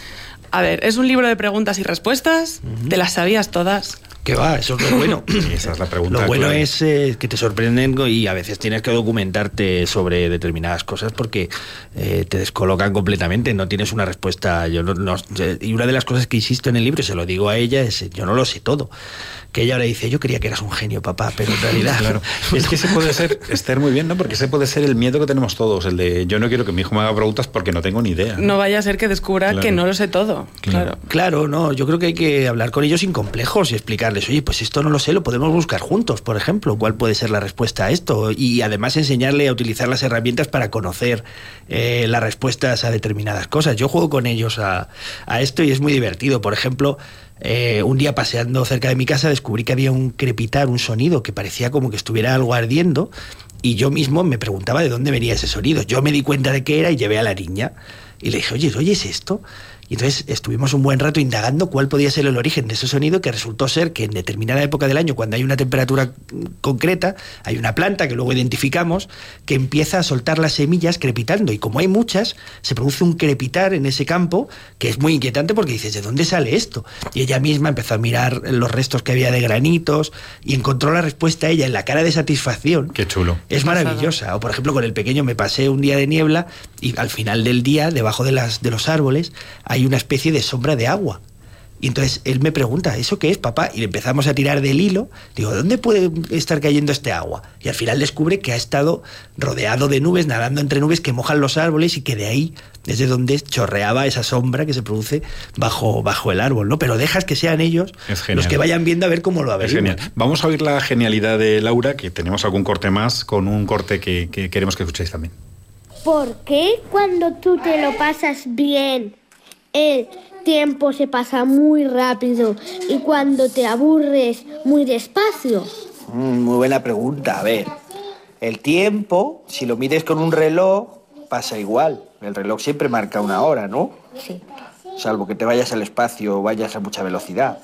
D: A ver, es un libro de preguntas y respuestas. Uh-huh. ¿Te las sabías todas?
L: Que va, eso es lo bueno.
C: Esa es la pregunta.
L: Lo bueno
C: clave.
L: es eh, que te sorprenden y a veces tienes que documentarte sobre determinadas cosas porque eh, te descolocan completamente, no tienes una respuesta. Yo no, no, y una de las cosas que insisto en el libro, y se lo digo a ella, es yo no lo sé todo. Que ella ahora dice, yo creía que eras un genio, papá, pero en realidad...
C: Claro, es que ese puede ser, Esther, muy bien, ¿no? Porque ese puede ser el miedo que tenemos todos, el de yo no quiero que mi hijo me haga preguntas porque no tengo ni idea.
D: No, no vaya a ser que descubra claro. que no lo sé todo. Claro.
L: Claro, no, yo creo que hay que hablar con ellos sin complejos y explicarles, oye, pues esto no lo sé, lo podemos buscar juntos, por ejemplo, cuál puede ser la respuesta a esto. Y además enseñarle a utilizar las herramientas para conocer eh, las respuestas a determinadas cosas. Yo juego con ellos a, a esto y es muy divertido. Por ejemplo... Eh, un día paseando cerca de mi casa descubrí que había un crepitar, un sonido que parecía como que estuviera algo ardiendo y yo mismo me preguntaba de dónde venía ese sonido. Yo me di cuenta de qué era y llevé a la niña y le dije, oye, ¿oyes esto? Y entonces estuvimos un buen rato indagando cuál podía ser el origen de ese sonido, que resultó ser que en determinada época del año, cuando hay una temperatura concreta, hay una planta que luego identificamos que empieza a soltar las semillas crepitando, y como hay muchas, se produce un crepitar en ese campo que es muy inquietante porque dices, ¿de dónde sale esto? Y ella misma empezó a mirar los restos que había de granitos y encontró la respuesta a ella en la cara de satisfacción.
C: Qué chulo.
L: Es maravillosa. O por ejemplo, con el pequeño me pasé un día de niebla y al final del día, debajo de, las, de los árboles, hay una especie de sombra de agua. Y entonces él me pregunta, ¿eso qué es, papá? Y le empezamos a tirar del hilo. Digo, ¿dónde puede estar cayendo este agua? Y al final descubre que ha estado rodeado de nubes, nadando entre nubes que mojan los árboles y que de ahí, desde donde chorreaba esa sombra que se produce bajo, bajo el árbol, ¿no? Pero dejas que sean ellos los que vayan viendo a ver cómo lo averiguan.
C: Es genial. Vamos a oír la genialidad de Laura, que tenemos algún corte más, con un corte que, que queremos que escuchéis también.
M: ¿Por qué cuando tú te lo pasas bien, el tiempo se pasa muy rápido y cuando te aburres muy despacio?
L: Mm, muy buena pregunta. A ver, el tiempo, si lo mides con un reloj, pasa igual. El reloj siempre marca una hora, ¿no?
M: Sí.
L: Salvo que te vayas al espacio o vayas a mucha velocidad.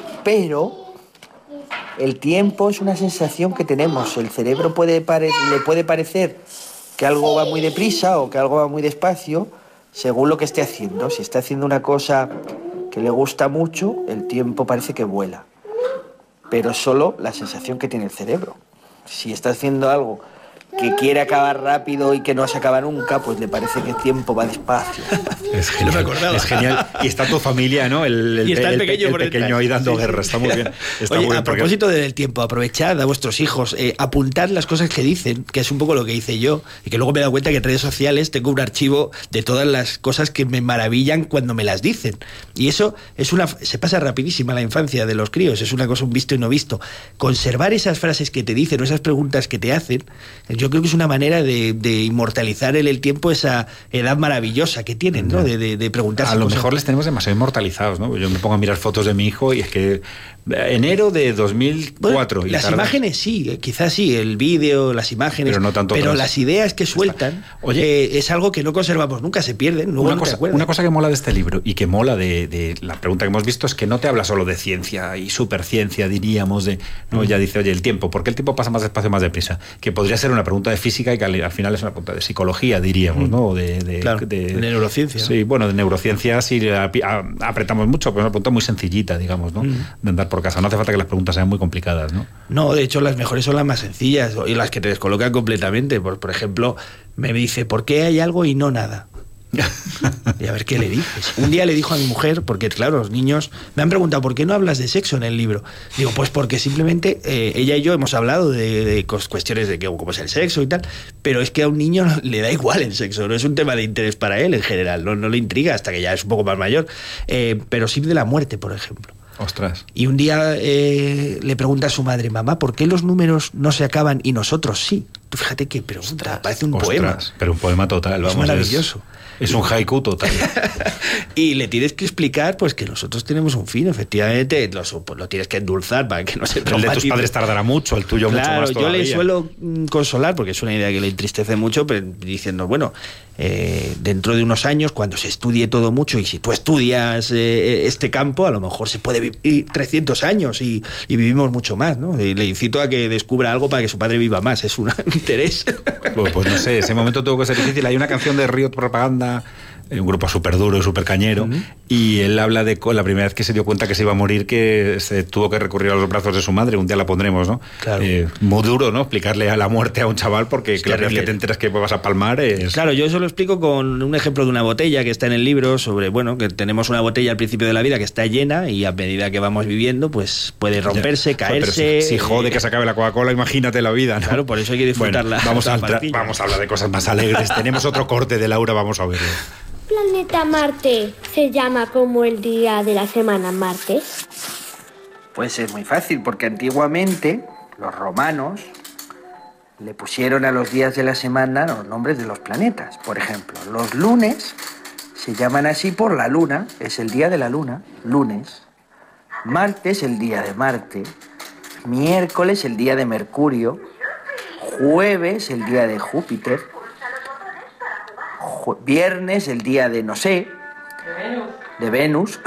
L: Pero el tiempo es una sensación que tenemos. El cerebro puede pare- le puede parecer que algo va muy deprisa o que algo va muy despacio, según lo que esté haciendo. Si está haciendo una cosa que le gusta mucho, el tiempo parece que vuela. Pero es solo la sensación que tiene el cerebro. Si está haciendo algo que quiere acabar rápido y que no se acaba nunca, pues le parece que el tiempo va despacio.
C: Es genial, no me acordaba. Es genial. Y está tu familia, ¿no? El, el,
L: y está el,
C: el
L: pequeño,
C: el
L: por
C: pequeño ahí dando sí, guerra. Sí. Está muy bien. Está
L: Oye,
C: muy bien
L: a propósito porque... del tiempo, aprovechad a vuestros hijos, eh, apuntad las cosas que dicen, que es un poco lo que hice yo, y que luego me he dado cuenta que en redes sociales tengo un archivo de todas las cosas que me maravillan cuando me las dicen. Y eso es una se pasa rapidísima la infancia de los críos, es una cosa un visto y no visto. Conservar esas frases que te dicen o esas preguntas que te hacen, yo creo que es una manera De, de inmortalizar en el tiempo esa edad maravillosa que tienen, ¿no? De, de, de preguntarse.
C: A lo
L: cosas.
C: mejor les tenemos demasiado inmortalizados, ¿no? Yo me pongo a mirar fotos de mi hijo y es que enero de dos mil cuatro.
L: Bueno,
C: y
L: las
C: tardas...
L: imágenes sí, quizás sí, el vídeo, las imágenes,
C: pero no tanto.
L: Pero
C: otras...
L: las ideas que sueltan, oye, eh, es algo que no conservamos nunca, se pierden. Luego
C: una,
L: no
C: cosa, una cosa que mola de este libro y que mola de, de la pregunta que hemos visto es que no te habla solo de ciencia y superciencia, diríamos, de no, ya dice, oye, el tiempo, ¿por qué el tiempo pasa más despacio, más deprisa? Que podría ser una pregunta de física y que al, al final es una pregunta de psicología, diríamos, ¿no? O de, de,
L: claro,
C: de,
L: de neurociencia.
C: Sí, bueno, de neurociencia sí a, a, apretamos mucho, pero es una pregunta muy sencillita, digamos, ¿no? Mm. De andar por casa. No hace falta que las preguntas sean muy complicadas, ¿no?
L: No, de hecho las mejores son las más sencillas y las que te descolocan completamente. Por, por ejemplo, me dice, ¿por qué hay algo y no nada? Y a ver qué le dices. Un día le dijo a mi mujer, porque claro, los niños me han preguntado ¿por qué no hablas de sexo en el libro? Digo, pues porque simplemente eh, ella y yo hemos hablado de, de cuestiones de que, cómo es el sexo y tal, pero es que a un niño le da igual el sexo, no es un tema de interés para él en general, no, no le intriga hasta que ya es un poco más mayor, eh, pero sí de la muerte, por ejemplo.
C: Ostras.
L: Y un día eh, le pregunta a su madre, mamá, ¿por qué los números no se acaban y nosotros sí? Tú fíjate qué pregunta, ostras, parece un
C: ostras, poema. Pero un poema total, vamos.
L: Es maravilloso.
C: Es, es un haiku total.
L: Y le tienes que explicar pues que nosotros tenemos un fin, efectivamente, lo, pues, lo tienes que endulzar para que no se traumatice.
C: El de tus padres tardará mucho, el tuyo
L: claro,
C: mucho más todavía.
L: Yo le suelo consolar, porque es una idea que le entristece mucho, pero diciendo, bueno, eh, dentro de unos años, cuando se estudie todo mucho, y si tú estudias eh, este campo, a lo mejor se puede vivir trescientos años y, y vivimos mucho más, ¿no? Y le incito a que descubra algo para que su padre viva más, es un interés.
C: Pues, pues no sé, ese momento tuvo que ser difícil. Hay una canción de Riot Propaganda, un grupo súper duro y súper cañero, uh-huh. y él habla de la primera vez que se dio cuenta que se iba a morir, que se tuvo que recurrir a los brazos de su madre. Un día la pondremos, ¿no?
L: Claro.
C: Eh, muy duro, ¿no? Explicarle a la muerte a un chaval, porque es la primera vez que te enteras que vas a palmar es...
L: Claro, yo eso lo explico con un ejemplo de una botella que está en el libro, sobre, bueno, que tenemos una botella al principio de la vida que está llena y a medida que vamos viviendo, pues puede romperse, ya, caerse...
C: Pero si, si jode que se acabe la Coca-Cola, imagínate la vida, ¿no?
L: Claro, por eso hay que disfrutarla.
C: Bueno, vamos, a entrar, vamos a hablar de cosas más alegres. Tenemos otro corte de Laura, vamos a verlo.
M: ¿Planeta Marte se llama como el día de la semana martes?
O: Pues es muy fácil, porque antiguamente los romanos le pusieron a los días de la semana los nombres de los planetas. Por ejemplo, los lunes se llaman así por la luna, es el día de la luna, lunes. Martes, el día de Marte. Miércoles, el día de Mercurio. Jueves, el día de Júpiter. Viernes, el día de no sé, de Venus.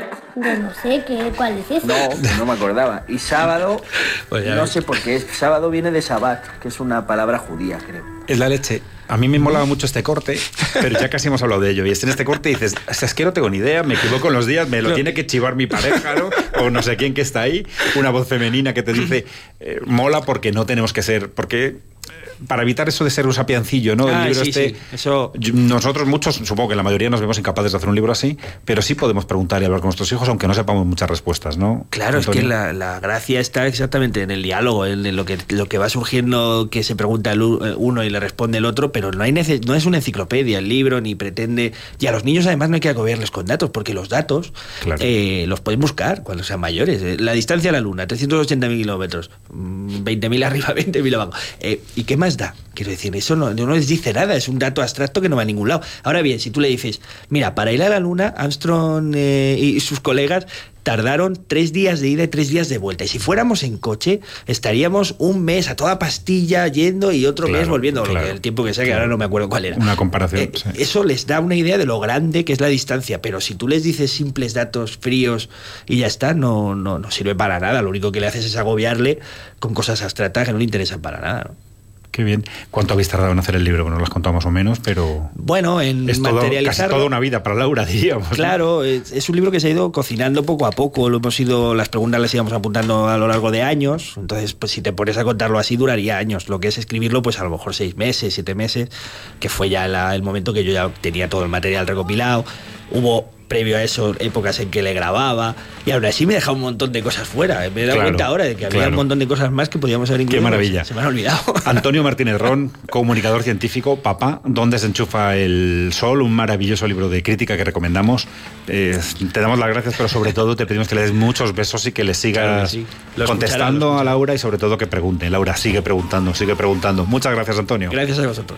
M: De no sé, ¿qué, ¿cuál es ese?
O: No, no me acordaba. Y sábado,
C: pues
O: no sé por qué, sábado viene de Sabbat, que es una palabra judía, creo.
C: Es la leche. A mí me molaba mucho este corte, pero ya casi hemos hablado de ello. Y es en este corte y dices, es que no tengo ni idea, me equivoco en los días, me lo no. tiene que chivar mi pareja, ¿no? O no sé quién que está ahí, una voz femenina que te dice, eh, mola porque no tenemos que ser, porque... para evitar eso de ser un sapiancillo, ¿no?
L: Ah,
C: el libro
L: sí,
C: este,
L: sí. Eso...
C: nosotros muchos, supongo que la mayoría nos vemos incapaces de hacer un libro así, pero sí podemos preguntar y hablar con nuestros hijos, aunque no sepamos muchas respuestas, ¿no?
L: Claro, Antonio. Es que la, la gracia está exactamente en el diálogo, en lo que, lo que va surgiendo, que se pregunta el uno y le responde el otro, pero no hay neces- no es una enciclopedia el libro, ni pretende... Y a los niños además no hay que agobiarles con datos, porque los datos claro. eh, los pueden buscar cuando sean mayores. La distancia a la Luna, trescientos ochenta mil kilómetros, veinte mil arriba, veinte mil abajo. Eh, ¿Y qué más da? Quiero decir, eso no, no les dice nada, es un dato abstracto que no va a ningún lado. Ahora bien, si tú le dices, mira, para ir a la Luna, Armstrong eh, y sus colegas tardaron tres días de ida y tres días de vuelta. Y si fuéramos en coche, estaríamos un mes a toda pastilla yendo y otro claro, mes volviendo. Claro, lo que, el tiempo que sea, claro. que ahora no me acuerdo cuál era.
C: Una comparación.
L: Eh,
C: sí.
L: Eso les da una idea de lo grande que es la distancia. Pero si tú les dices simples datos fríos y ya está, no, no, no sirve para nada. Lo único que le haces es agobiarle con cosas abstractas que no le interesan para nada, ¿no?
C: Qué bien. ¿Cuánto habéis tardado en hacer el libro? Bueno, lo has contado más o menos, pero...
L: Bueno, en
C: es
L: materializarlo...
C: Casi toda una vida para Laura, diríamos.
L: Claro, ¿no? es, es un libro que se ha ido cocinando poco a poco. Lo hemos ido, las preguntas las íbamos apuntando a lo largo de años. Entonces, pues si te pones a contarlo así, duraría años. Lo que es escribirlo, pues a lo mejor seis meses, siete meses, que fue ya la, el momento que yo ya tenía todo el material recopilado. Hubo... previo a eso, épocas en que le grababa, y aún así me he dejado un montón de cosas fuera. Me he dado claro, cuenta ahora de que había claro. un montón de cosas más que podíamos haber incluido.
C: Qué maravilla.
L: Se me han olvidado.
C: Antonio Martínez Ron, comunicador científico, Papá, ¿dónde se enchufa el sol? Un maravilloso libro de crítica que recomendamos. Eh, te damos las gracias, pero sobre todo te pedimos que le des muchos besos y que le sigas claro que sí. contestando a Laura y sobre todo que pregunte. Laura, sigue preguntando, sigue preguntando. Muchas gracias, Antonio.
L: Gracias a vosotros.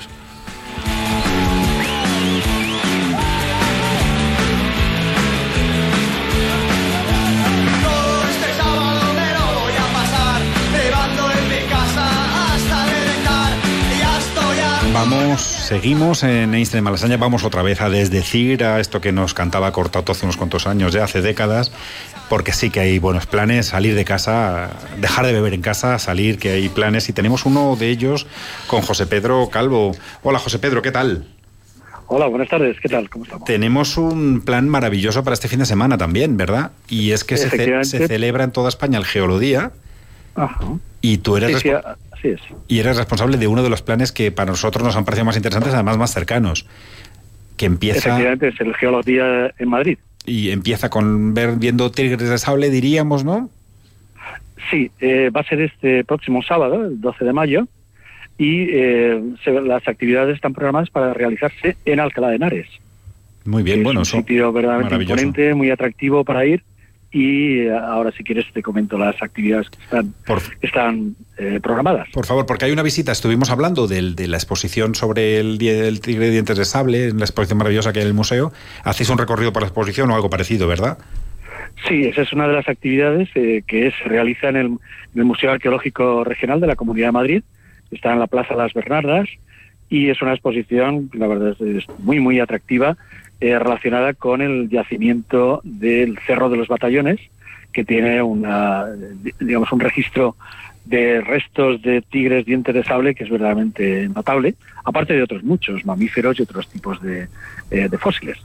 C: Vamos, seguimos en Einstein Malasaña, vamos otra vez a desdecir a esto que nos cantaba Cortato hace unos cuantos años, ya hace décadas, porque sí que hay buenos planes, salir de casa, dejar de beber en casa, salir, que hay planes, y tenemos uno de ellos con José Pedro Calvo. Hola José Pedro, ¿qué tal?
P: Hola, buenas tardes, ¿qué tal? ¿Cómo estamos?
C: Tenemos un plan maravilloso para este fin de semana también, ¿verdad? Y es que se, ce- se celebra en toda España el Geolodía. Ajá. Y tú eres...
P: Sí, sí, así es.
C: Y eres responsable de uno de los planes que para nosotros nos han parecido más interesantes, además más cercanos, que empieza...
P: Efectivamente, es el Geología en Madrid.
C: Y empieza con ver viendo tigres de sable, diríamos, ¿no?
P: Sí, eh, va a ser este próximo sábado, el doce de mayo, y eh, se, las actividades están programadas para realizarse en Alcalá de Henares.
C: Muy bien, bueno,
P: es un sitio verdaderamente imponente, muy atractivo para ir. Y ahora, si quieres, te comento las actividades que están, por, están eh, programadas.
C: Por favor, porque hay una visita. Estuvimos hablando del, de la exposición sobre el, el tigre de dientes de sable, en la exposición maravillosa que hay en el museo. Hacéis un recorrido por la exposición o algo parecido, ¿verdad?
P: Sí, esa es una de las actividades eh, que se realiza en el, en el Museo Arqueológico Regional de la Comunidad de Madrid. Está en la Plaza Las Bernardas y es una exposición, la verdad es, es muy, muy atractiva, eh, relacionada con el yacimiento del Cerro de los Batallones, que tiene una, digamos, un registro de restos de tigres dientes de sable que es verdaderamente notable, aparte de otros muchos mamíferos y otros tipos de, eh, de fósiles.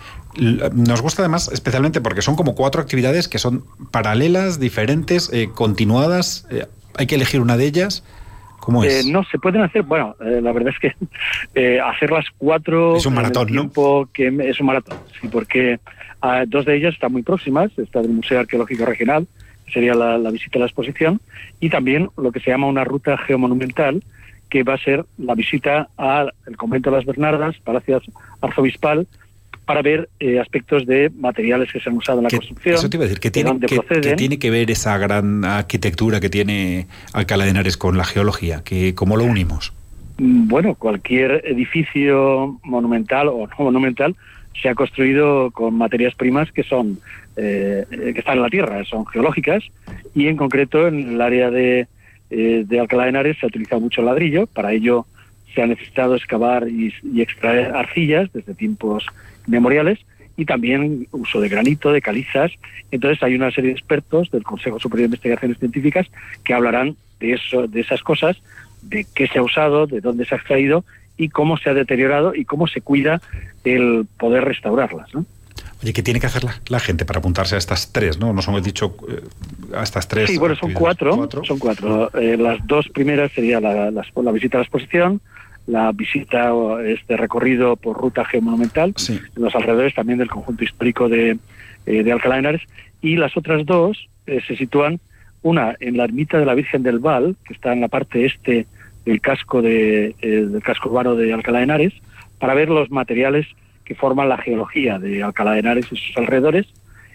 C: Nos gusta además especialmente porque son como cuatro actividades que son paralelas, diferentes, eh, continuadas. Eh, hay que elegir una de ellas. ¿Cómo es?
P: Eh, no, se pueden hacer, bueno, eh, la verdad es que eh, hacer las cuatro...
C: Es un maratón,
P: en el tiempo ¿no? Que es un maratón, sí, porque uh, dos de ellas están muy próximas, está del Museo Arqueológico Regional, sería la, la visita a la exposición, y también lo que se llama una ruta geomonumental, que va a ser la visita al Convento de las Bernardas, Palacio Arzobispal, para ver eh, aspectos de materiales que se han usado en la construcción.
C: Eso te iba a decir, ¿qué tiene, que, que tiene que ver esa gran arquitectura que tiene Alcalá de Henares con la geología? Que, ¿Cómo lo unimos?
P: Bueno, cualquier edificio monumental o no monumental se ha construido con materias primas que son eh, que están en la tierra, son geológicas, y en concreto en el área de, eh, de Alcalá de Henares se ha utilizado mucho el ladrillo. Para ello se ha necesitado excavar y, y extraer arcillas desde tiempos memoriales, y también uso de granito, de calizas. Entonces hay una serie de expertos del Consejo Superior de Investigaciones Científicas que hablarán de eso, de esas cosas, de qué se ha usado, de dónde se ha extraído y cómo se ha deteriorado y cómo se cuida el poder restaurarlas, ¿no?
C: Oye, ¿qué tiene que hacer la, la gente para apuntarse a estas tres, no? Nos hemos dicho eh, a estas tres.
P: Sí, bueno, son cuatro, ¿Cuatro? son cuatro. Eh, las dos primeras sería la, la, la visita a la exposición, la visita o este recorrido por ruta geomonumental, sí, en los alrededores también del conjunto histórico de, eh, de Alcalá de Henares, y las otras dos eh, se sitúan, una en la ermita de la Virgen del Val, que está en la parte este del casco de eh, del casco urbano de Alcalá de Henares, para ver los materiales que forman la geología de Alcalá de Henares y sus alrededores.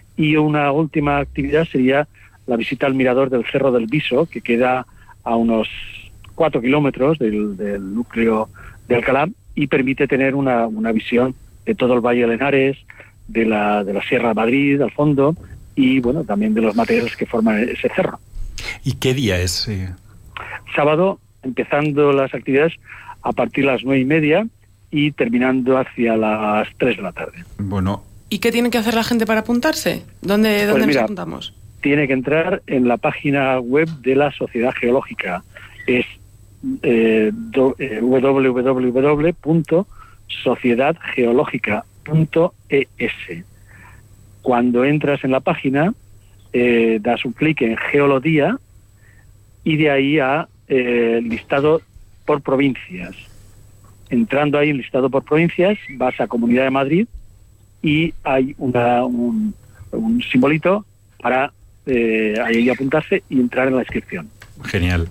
P: Y una última actividad sería la visita al mirador del Cerro del Viso, que queda a unos cuatro kilómetros del, del núcleo de Alcalá, y permite tener una, una visión de todo el Valle de Henares, de la, de la Sierra de Madrid al fondo, y bueno, también de los materiales que forman ese cerro.
C: ¿Y qué día es? Eh...
P: Sábado, empezando las actividades a partir de las nueve y media y terminando hacia las tres de la tarde.
C: Bueno.
D: ¿Y qué tiene que hacer la gente para apuntarse? ¿Dónde, dónde pues mira, nos apuntamos?
P: Tiene que entrar en la página web de la Sociedad Geológica. Es eh, do, eh, w w w punto sociedad geológica punto e s. Cuando entras en la página, eh, das un clic en Geología y de ahí a eh, listado por provincias. Entrando ahí en listado por provincias, vas a Comunidad de Madrid y hay una, un, un simbolito para eh, ahí apuntarse y entrar en la inscripción.
C: Genial.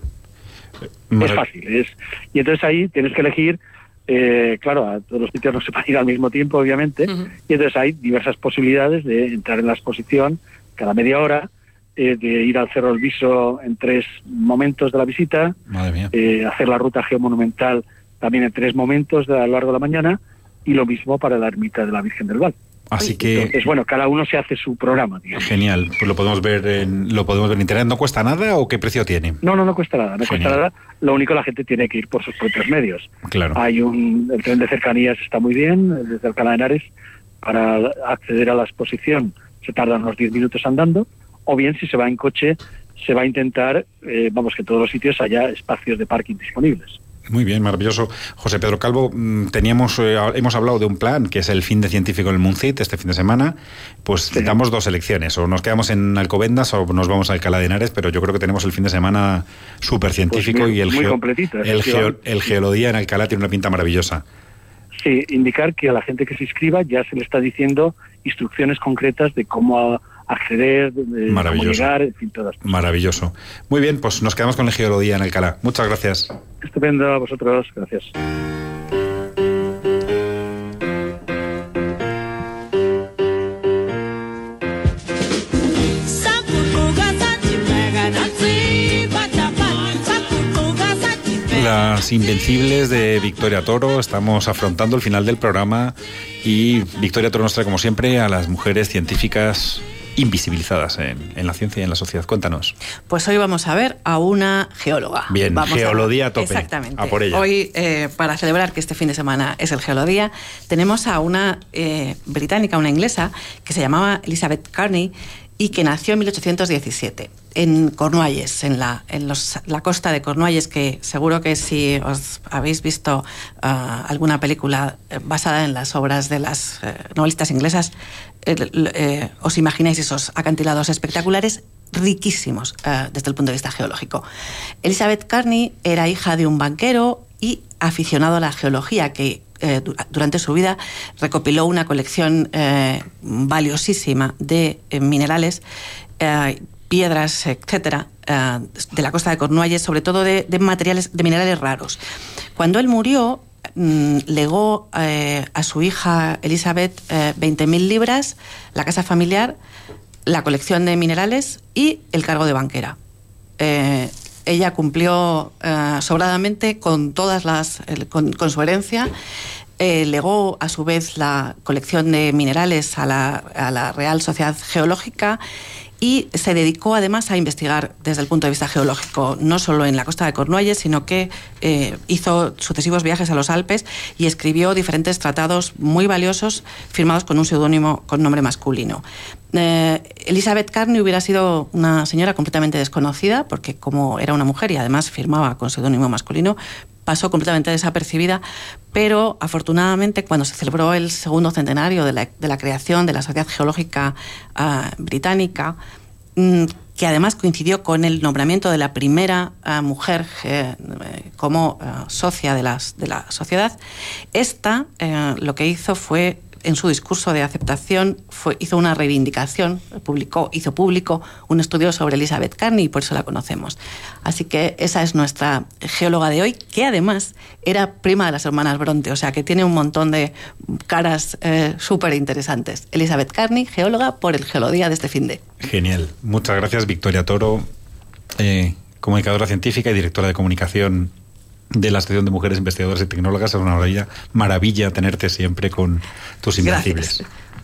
P: Es fácil. Es, y entonces ahí tienes que elegir, eh, claro, a todos los sitios no se puede ir al mismo tiempo, obviamente, uh-huh. y entonces hay diversas posibilidades de entrar en la exposición cada media hora, eh, de ir al Cerro del Viso en tres momentos de la visita,
C: Madre mía.
P: Eh, hacer la ruta geomonumental también en tres momentos de, a lo largo de la mañana, y lo mismo para la ermita de la Virgen del Val.
C: Así que
P: entonces, bueno, cada uno se hace su programa, digamos.
C: Genial, pues lo podemos ver en lo podemos ver en internet. ¿No cuesta nada o qué precio tiene?
P: No, no, no cuesta nada, no
C: Genial.
P: cuesta nada. Lo único, la gente tiene que ir por sus propios medios.
C: Claro.
P: Hay un el tren de cercanías está muy bien desde Alcalá de Henares. Para acceder a la exposición se tarda unos diez minutos andando, o bien si se va en coche se va a intentar, eh, vamos, que en todos los sitios haya espacios de parking disponibles.
C: Muy bien, maravilloso. José Pedro Calvo, teníamos eh, hemos hablado de un plan que es el fin de científico en el Muncit este fin de semana. Pues sí. Damos dos elecciones, o nos quedamos en Alcobendas o nos vamos a Alcalá de Henares, pero yo creo que tenemos el fin de semana súper científico, pues muy, y el,
P: muy
C: geo,
P: completito,
C: el, geo, el Geolodía en Alcalá tiene una pinta maravillosa.
P: Sí, indicar que a la gente que se inscriba ya se le está diciendo instrucciones concretas de cómo acceder, de cómo llegar, en fin, todas.
C: Maravilloso. Muy bien, pues nos quedamos con el Geología en Alcalá. Muchas gracias.
P: Estupendo, a vosotros. Gracias.
C: Las Invencibles de Victoria Toro. Estamos afrontando el final del programa y Victoria Toro nos trae, como siempre, a las mujeres científicas invisibilizadas en, en la ciencia y en la sociedad. Cuéntanos.
Q: Pues hoy vamos a ver a una geóloga.
C: Bien,
Q: vamos
C: geolodía a tope.
Q: Exactamente.
C: A por ella.
Q: Hoy, eh, para celebrar que este fin de semana es el geolodía, tenemos a una eh, británica, una inglesa, que se llamaba Elizabeth Kearney y que nació en mil ochocientos diecisiete en Cornualles, en la, en los, la costa de Cornualles, que seguro que si os habéis visto uh, alguna película basada en las obras de las uh, novelistas inglesas, eh, eh, os imagináis esos acantilados espectaculares riquísimos uh, desde el punto de vista geológico. Elizabeth Kearney era hija de un banquero y aficionado a la geología, que eh, durante su vida recopiló una colección eh, valiosísima de eh, minerales, eh, piedras, etcétera, eh, de la costa de Cornualles, sobre todo de, de materiales, de minerales raros. Cuando él murió, mmm, legó eh, a su hija Elizabeth eh, veinte mil libras, la casa familiar, la colección de minerales y el cargo de banquera. Eh, ella cumplió eh, sobradamente con todas las, eh, con, con su herencia. Eh, legó a su vez la colección de minerales a la, a la Real Sociedad Geológica y se dedicó además a investigar desde el punto de vista geológico, no solo en la costa de Cornualles, sino que eh, hizo sucesivos viajes a los Alpes y escribió diferentes tratados muy valiosos firmados con un seudónimo con nombre masculino. Eh, Elizabeth Kearney hubiera sido una señora completamente desconocida, porque como era una mujer y además firmaba con seudónimo masculino, pasó completamente desapercibida, pero afortunadamente cuando se celebró el segundo centenario de la, de la creación de la Sociedad Geológica uh, Británica, mmm, que además coincidió con el nombramiento de la primera uh, mujer eh, como uh, socia de, las, de la sociedad, esta eh, lo que hizo fue, en su discurso de aceptación, fue, hizo una reivindicación, publicó, hizo público un estudio sobre Elizabeth Kearney y por eso la conocemos. Así que esa es nuestra geóloga de hoy, que además era prima de las hermanas Bronte, o sea que tiene un montón de caras eh, súper interesantes. Elizabeth Kearney, geóloga, por el Geolodía de este fin de.
C: Genial. Muchas gracias, Victoria Toro, eh, comunicadora científica y directora de comunicación de la Asociación de Mujeres Investigadoras y Tecnólogas. Es una maravilla, maravilla tenerte siempre con tus invencibles.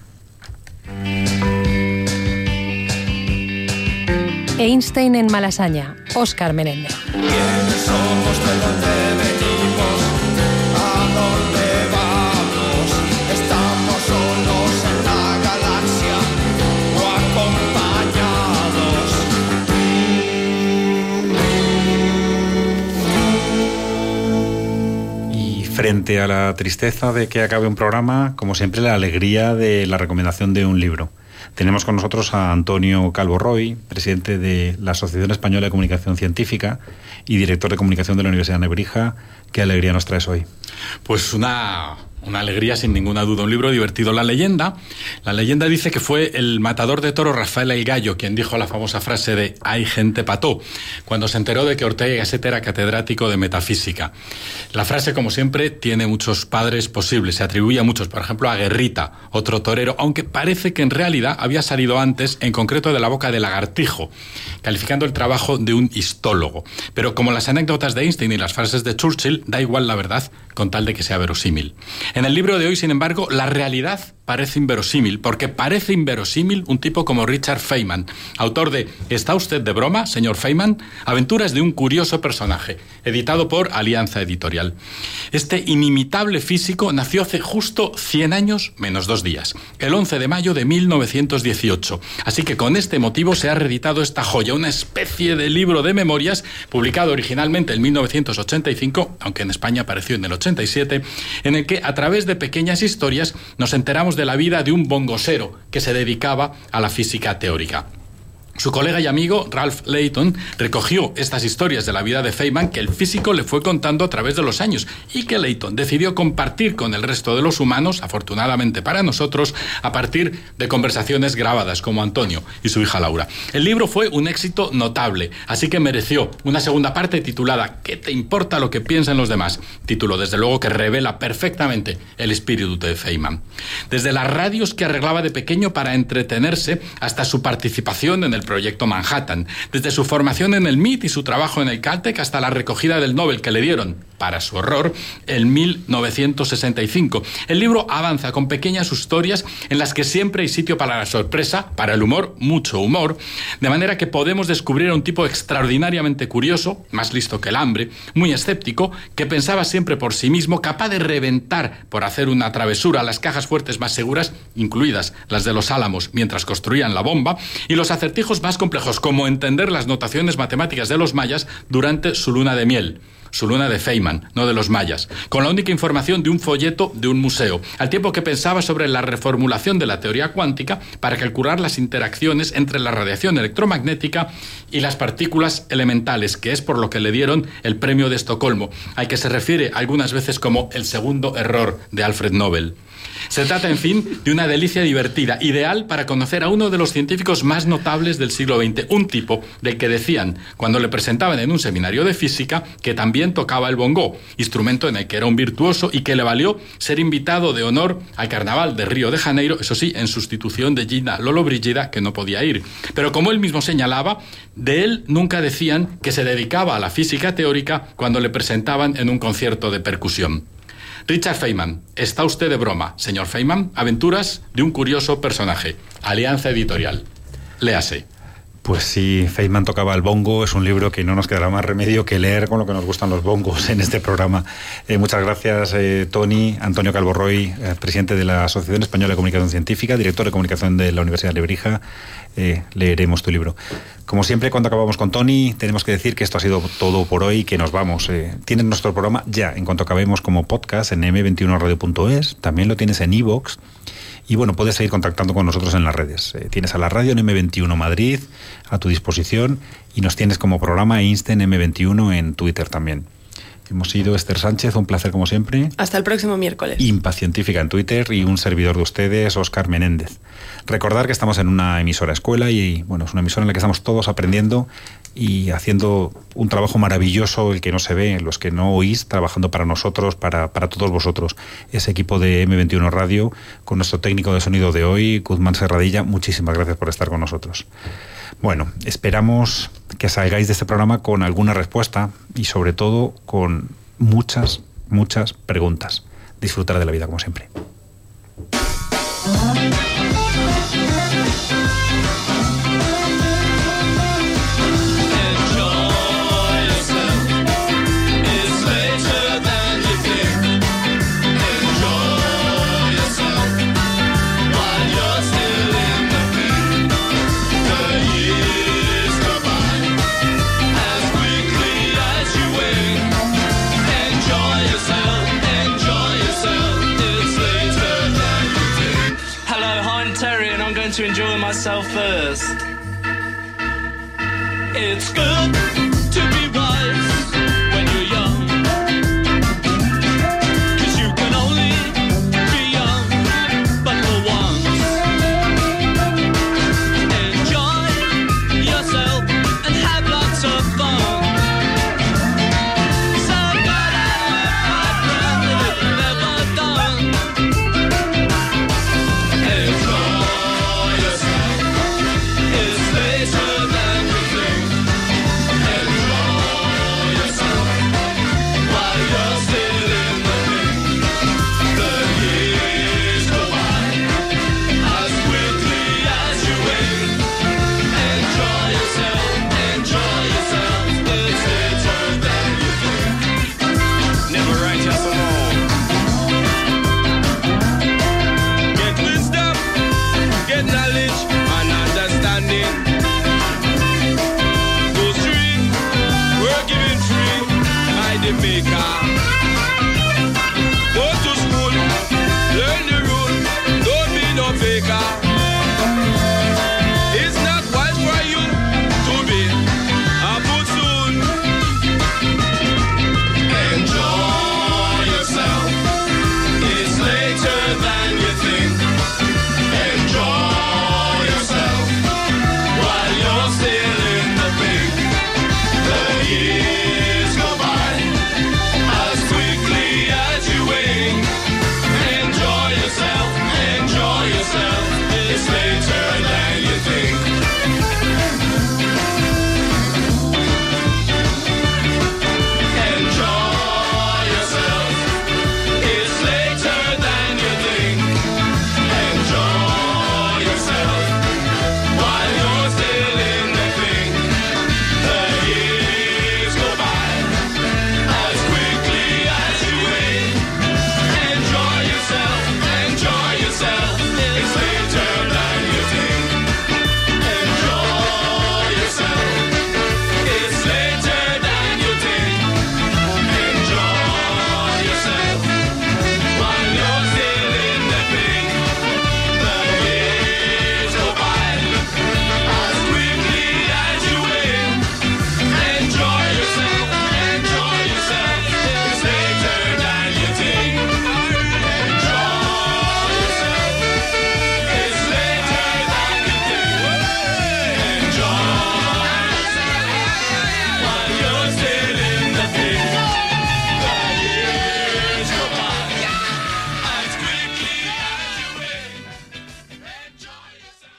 A: Einstein en Malasaña, Óscar Menéndez.
B: ¿Quiénes somos? ¿De dónde venimos? ¿A dónde vamos? ¿Estamos solos en la galaxia o acompañados?
C: Y frente a la tristeza de que acabe un programa, como siempre, la alegría de la recomendación de un libro. Tenemos con nosotros a Antonio Calvo Roy, presidente de la Asociación Española de Comunicación Científica y director de comunicación de la Universidad de Nebrija. ¿Qué alegría nos traes hoy?
K: Pues una... Una alegría, sin ninguna duda. Un libro divertido. La leyenda. La leyenda dice que fue el matador de toros Rafael el Gallo quien dijo la famosa frase de "hay gente pató", cuando se enteró de que Ortega y Gasset era catedrático de metafísica. La frase, como siempre, tiene muchos padres posibles. Se atribuye a muchos. Por ejemplo, a Guerrita, otro torero, aunque parece que en realidad había salido antes, en concreto de la boca de Lagartijo, calificando el trabajo de un histólogo. Pero como las anécdotas de Einstein y las frases de Churchill, da igual la verdad, con tal de que sea verosímil. En el libro de hoy, sin embargo, la realidad parece inverosímil, porque parece inverosímil un tipo como Richard Feynman, autor de ¿Está usted de broma, señor Feynman? Aventuras de un curioso personaje, editado por Alianza Editorial. Este inimitable físico nació hace justo cien años menos dos días, el once de mayo de mil novecientos dieciocho. Así que con este motivo se ha reeditado esta joya, una especie de libro de memorias, publicado originalmente en mil novecientos ochenta y cinco, aunque en España apareció en el ochenta y siete, en el que a través de pequeñas historias nos enteramos de la vida de un bongosero que se dedicaba a la física teórica. Su colega y amigo Ralph Layton recogió estas historias de la vida de Feynman que el físico le fue contando a través de los años y que Layton decidió compartir con el resto de los humanos, afortunadamente para nosotros, a partir de conversaciones grabadas, como Antonio y su hija Laura. El libro fue un éxito notable, así que mereció una segunda parte titulada ¿Qué te importa lo que piensan los demás? Título, desde luego, que revela perfectamente el espíritu de Feynman. Desde las radios que arreglaba de pequeño para entretenerse hasta su participación en el el proyecto Manhattan, desde su formación en el M I T y su trabajo en el Caltech hasta la recogida del Nobel que le dieron, para su horror, en mil novecientos sesenta y cinco. El libro avanza con pequeñas historias en las que siempre hay sitio para la sorpresa, para el humor, mucho humor, de manera que podemos descubrir a un tipo extraordinariamente curioso, más listo que el hambre, muy escéptico, que pensaba siempre por sí mismo, capaz de reventar por hacer una travesura las cajas fuertes más seguras, incluidas las de los Álamos, mientras construían la bomba, y los acertijos más complejos, como entender las notaciones matemáticas de los mayas durante su luna de miel. Su luna de Feynman, no de los mayas, con la única información de un folleto de un museo, al tiempo que pensaba sobre la reformulación de la teoría cuántica para calcular las interacciones entre la radiación electromagnética y las partículas elementales, que es por lo que le dieron el premio de Estocolmo, al que se refiere algunas veces como el segundo error de Alfred Nobel. Se trata, en fin, de una delicia divertida, ideal para conocer a uno de los científicos más notables del siglo veinte, un tipo del que decían, cuando le presentaban en un seminario de física, que también tocaba el bongó, instrumento en el que era un virtuoso y que le valió ser invitado de honor al Carnaval de Río de Janeiro, eso sí, en sustitución de Gina Lollobrigida, que no podía ir. Pero como él mismo señalaba, de él nunca decían que se dedicaba a la física teórica cuando le presentaban en un concierto de percusión. Richard Feynman, está usted de broma, señor Feynman. Aventuras de un curioso personaje. Alianza Editorial. Léase.
C: Pues sí, Feynman tocaba el bongo, es un libro que no nos quedará más remedio que leer con lo que nos gustan los bongos en este programa. Eh, muchas gracias, eh, Tony. Antonio Calvo Roy, eh, presidente de la Asociación Española de Comunicación Científica, director de comunicación de la Universidad de Lebrija. Eh, leeremos tu libro. Como siempre, cuando acabamos con Tony, tenemos que decir que esto ha sido todo por hoy, que nos vamos. Eh, tienes nuestro programa ya, en cuanto acabemos, como podcast en eme veintiuno radio punto es, también lo tienes en iVoox. Y bueno, puedes seguir contactando con nosotros en las redes. Eh, tienes a la radio en eme veintiuno Madrid a tu disposición y nos tienes como programa Insta en eme veintiuno en Twitter también. Hemos sido Esther Sánchez, un placer como siempre.
D: Hasta el próximo miércoles.
C: Impacientífica en Twitter y un servidor de ustedes, Óscar Menéndez. Recordar que estamos en una emisora escuela y bueno, es una emisora en la que estamos todos aprendiendo y haciendo un trabajo maravilloso, el que no se ve, los que no oís, trabajando para nosotros, para, para todos vosotros. Ese equipo de eme veintiuno Radio, con nuestro técnico de sonido de hoy, Guzmán Serradilla, muchísimas gracias por estar con nosotros. Bueno, esperamos que salgáis de este programa con alguna respuesta y sobre todo con muchas, muchas preguntas. Disfrutar de la vida como siempre.
R: To enjoy myself first. It's good to be wise when you're young, 'cause you can only be young but for once. Enjoy yourself and have lots of fun. So good at my friend that you've never done. Enjoy. It's later than you think.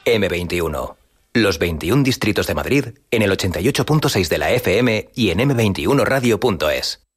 S: eme veintiuno. Los veintiún distritos de Madrid en el ochenta y ocho punto seis de la F M y en eme veintiuno radio punto es.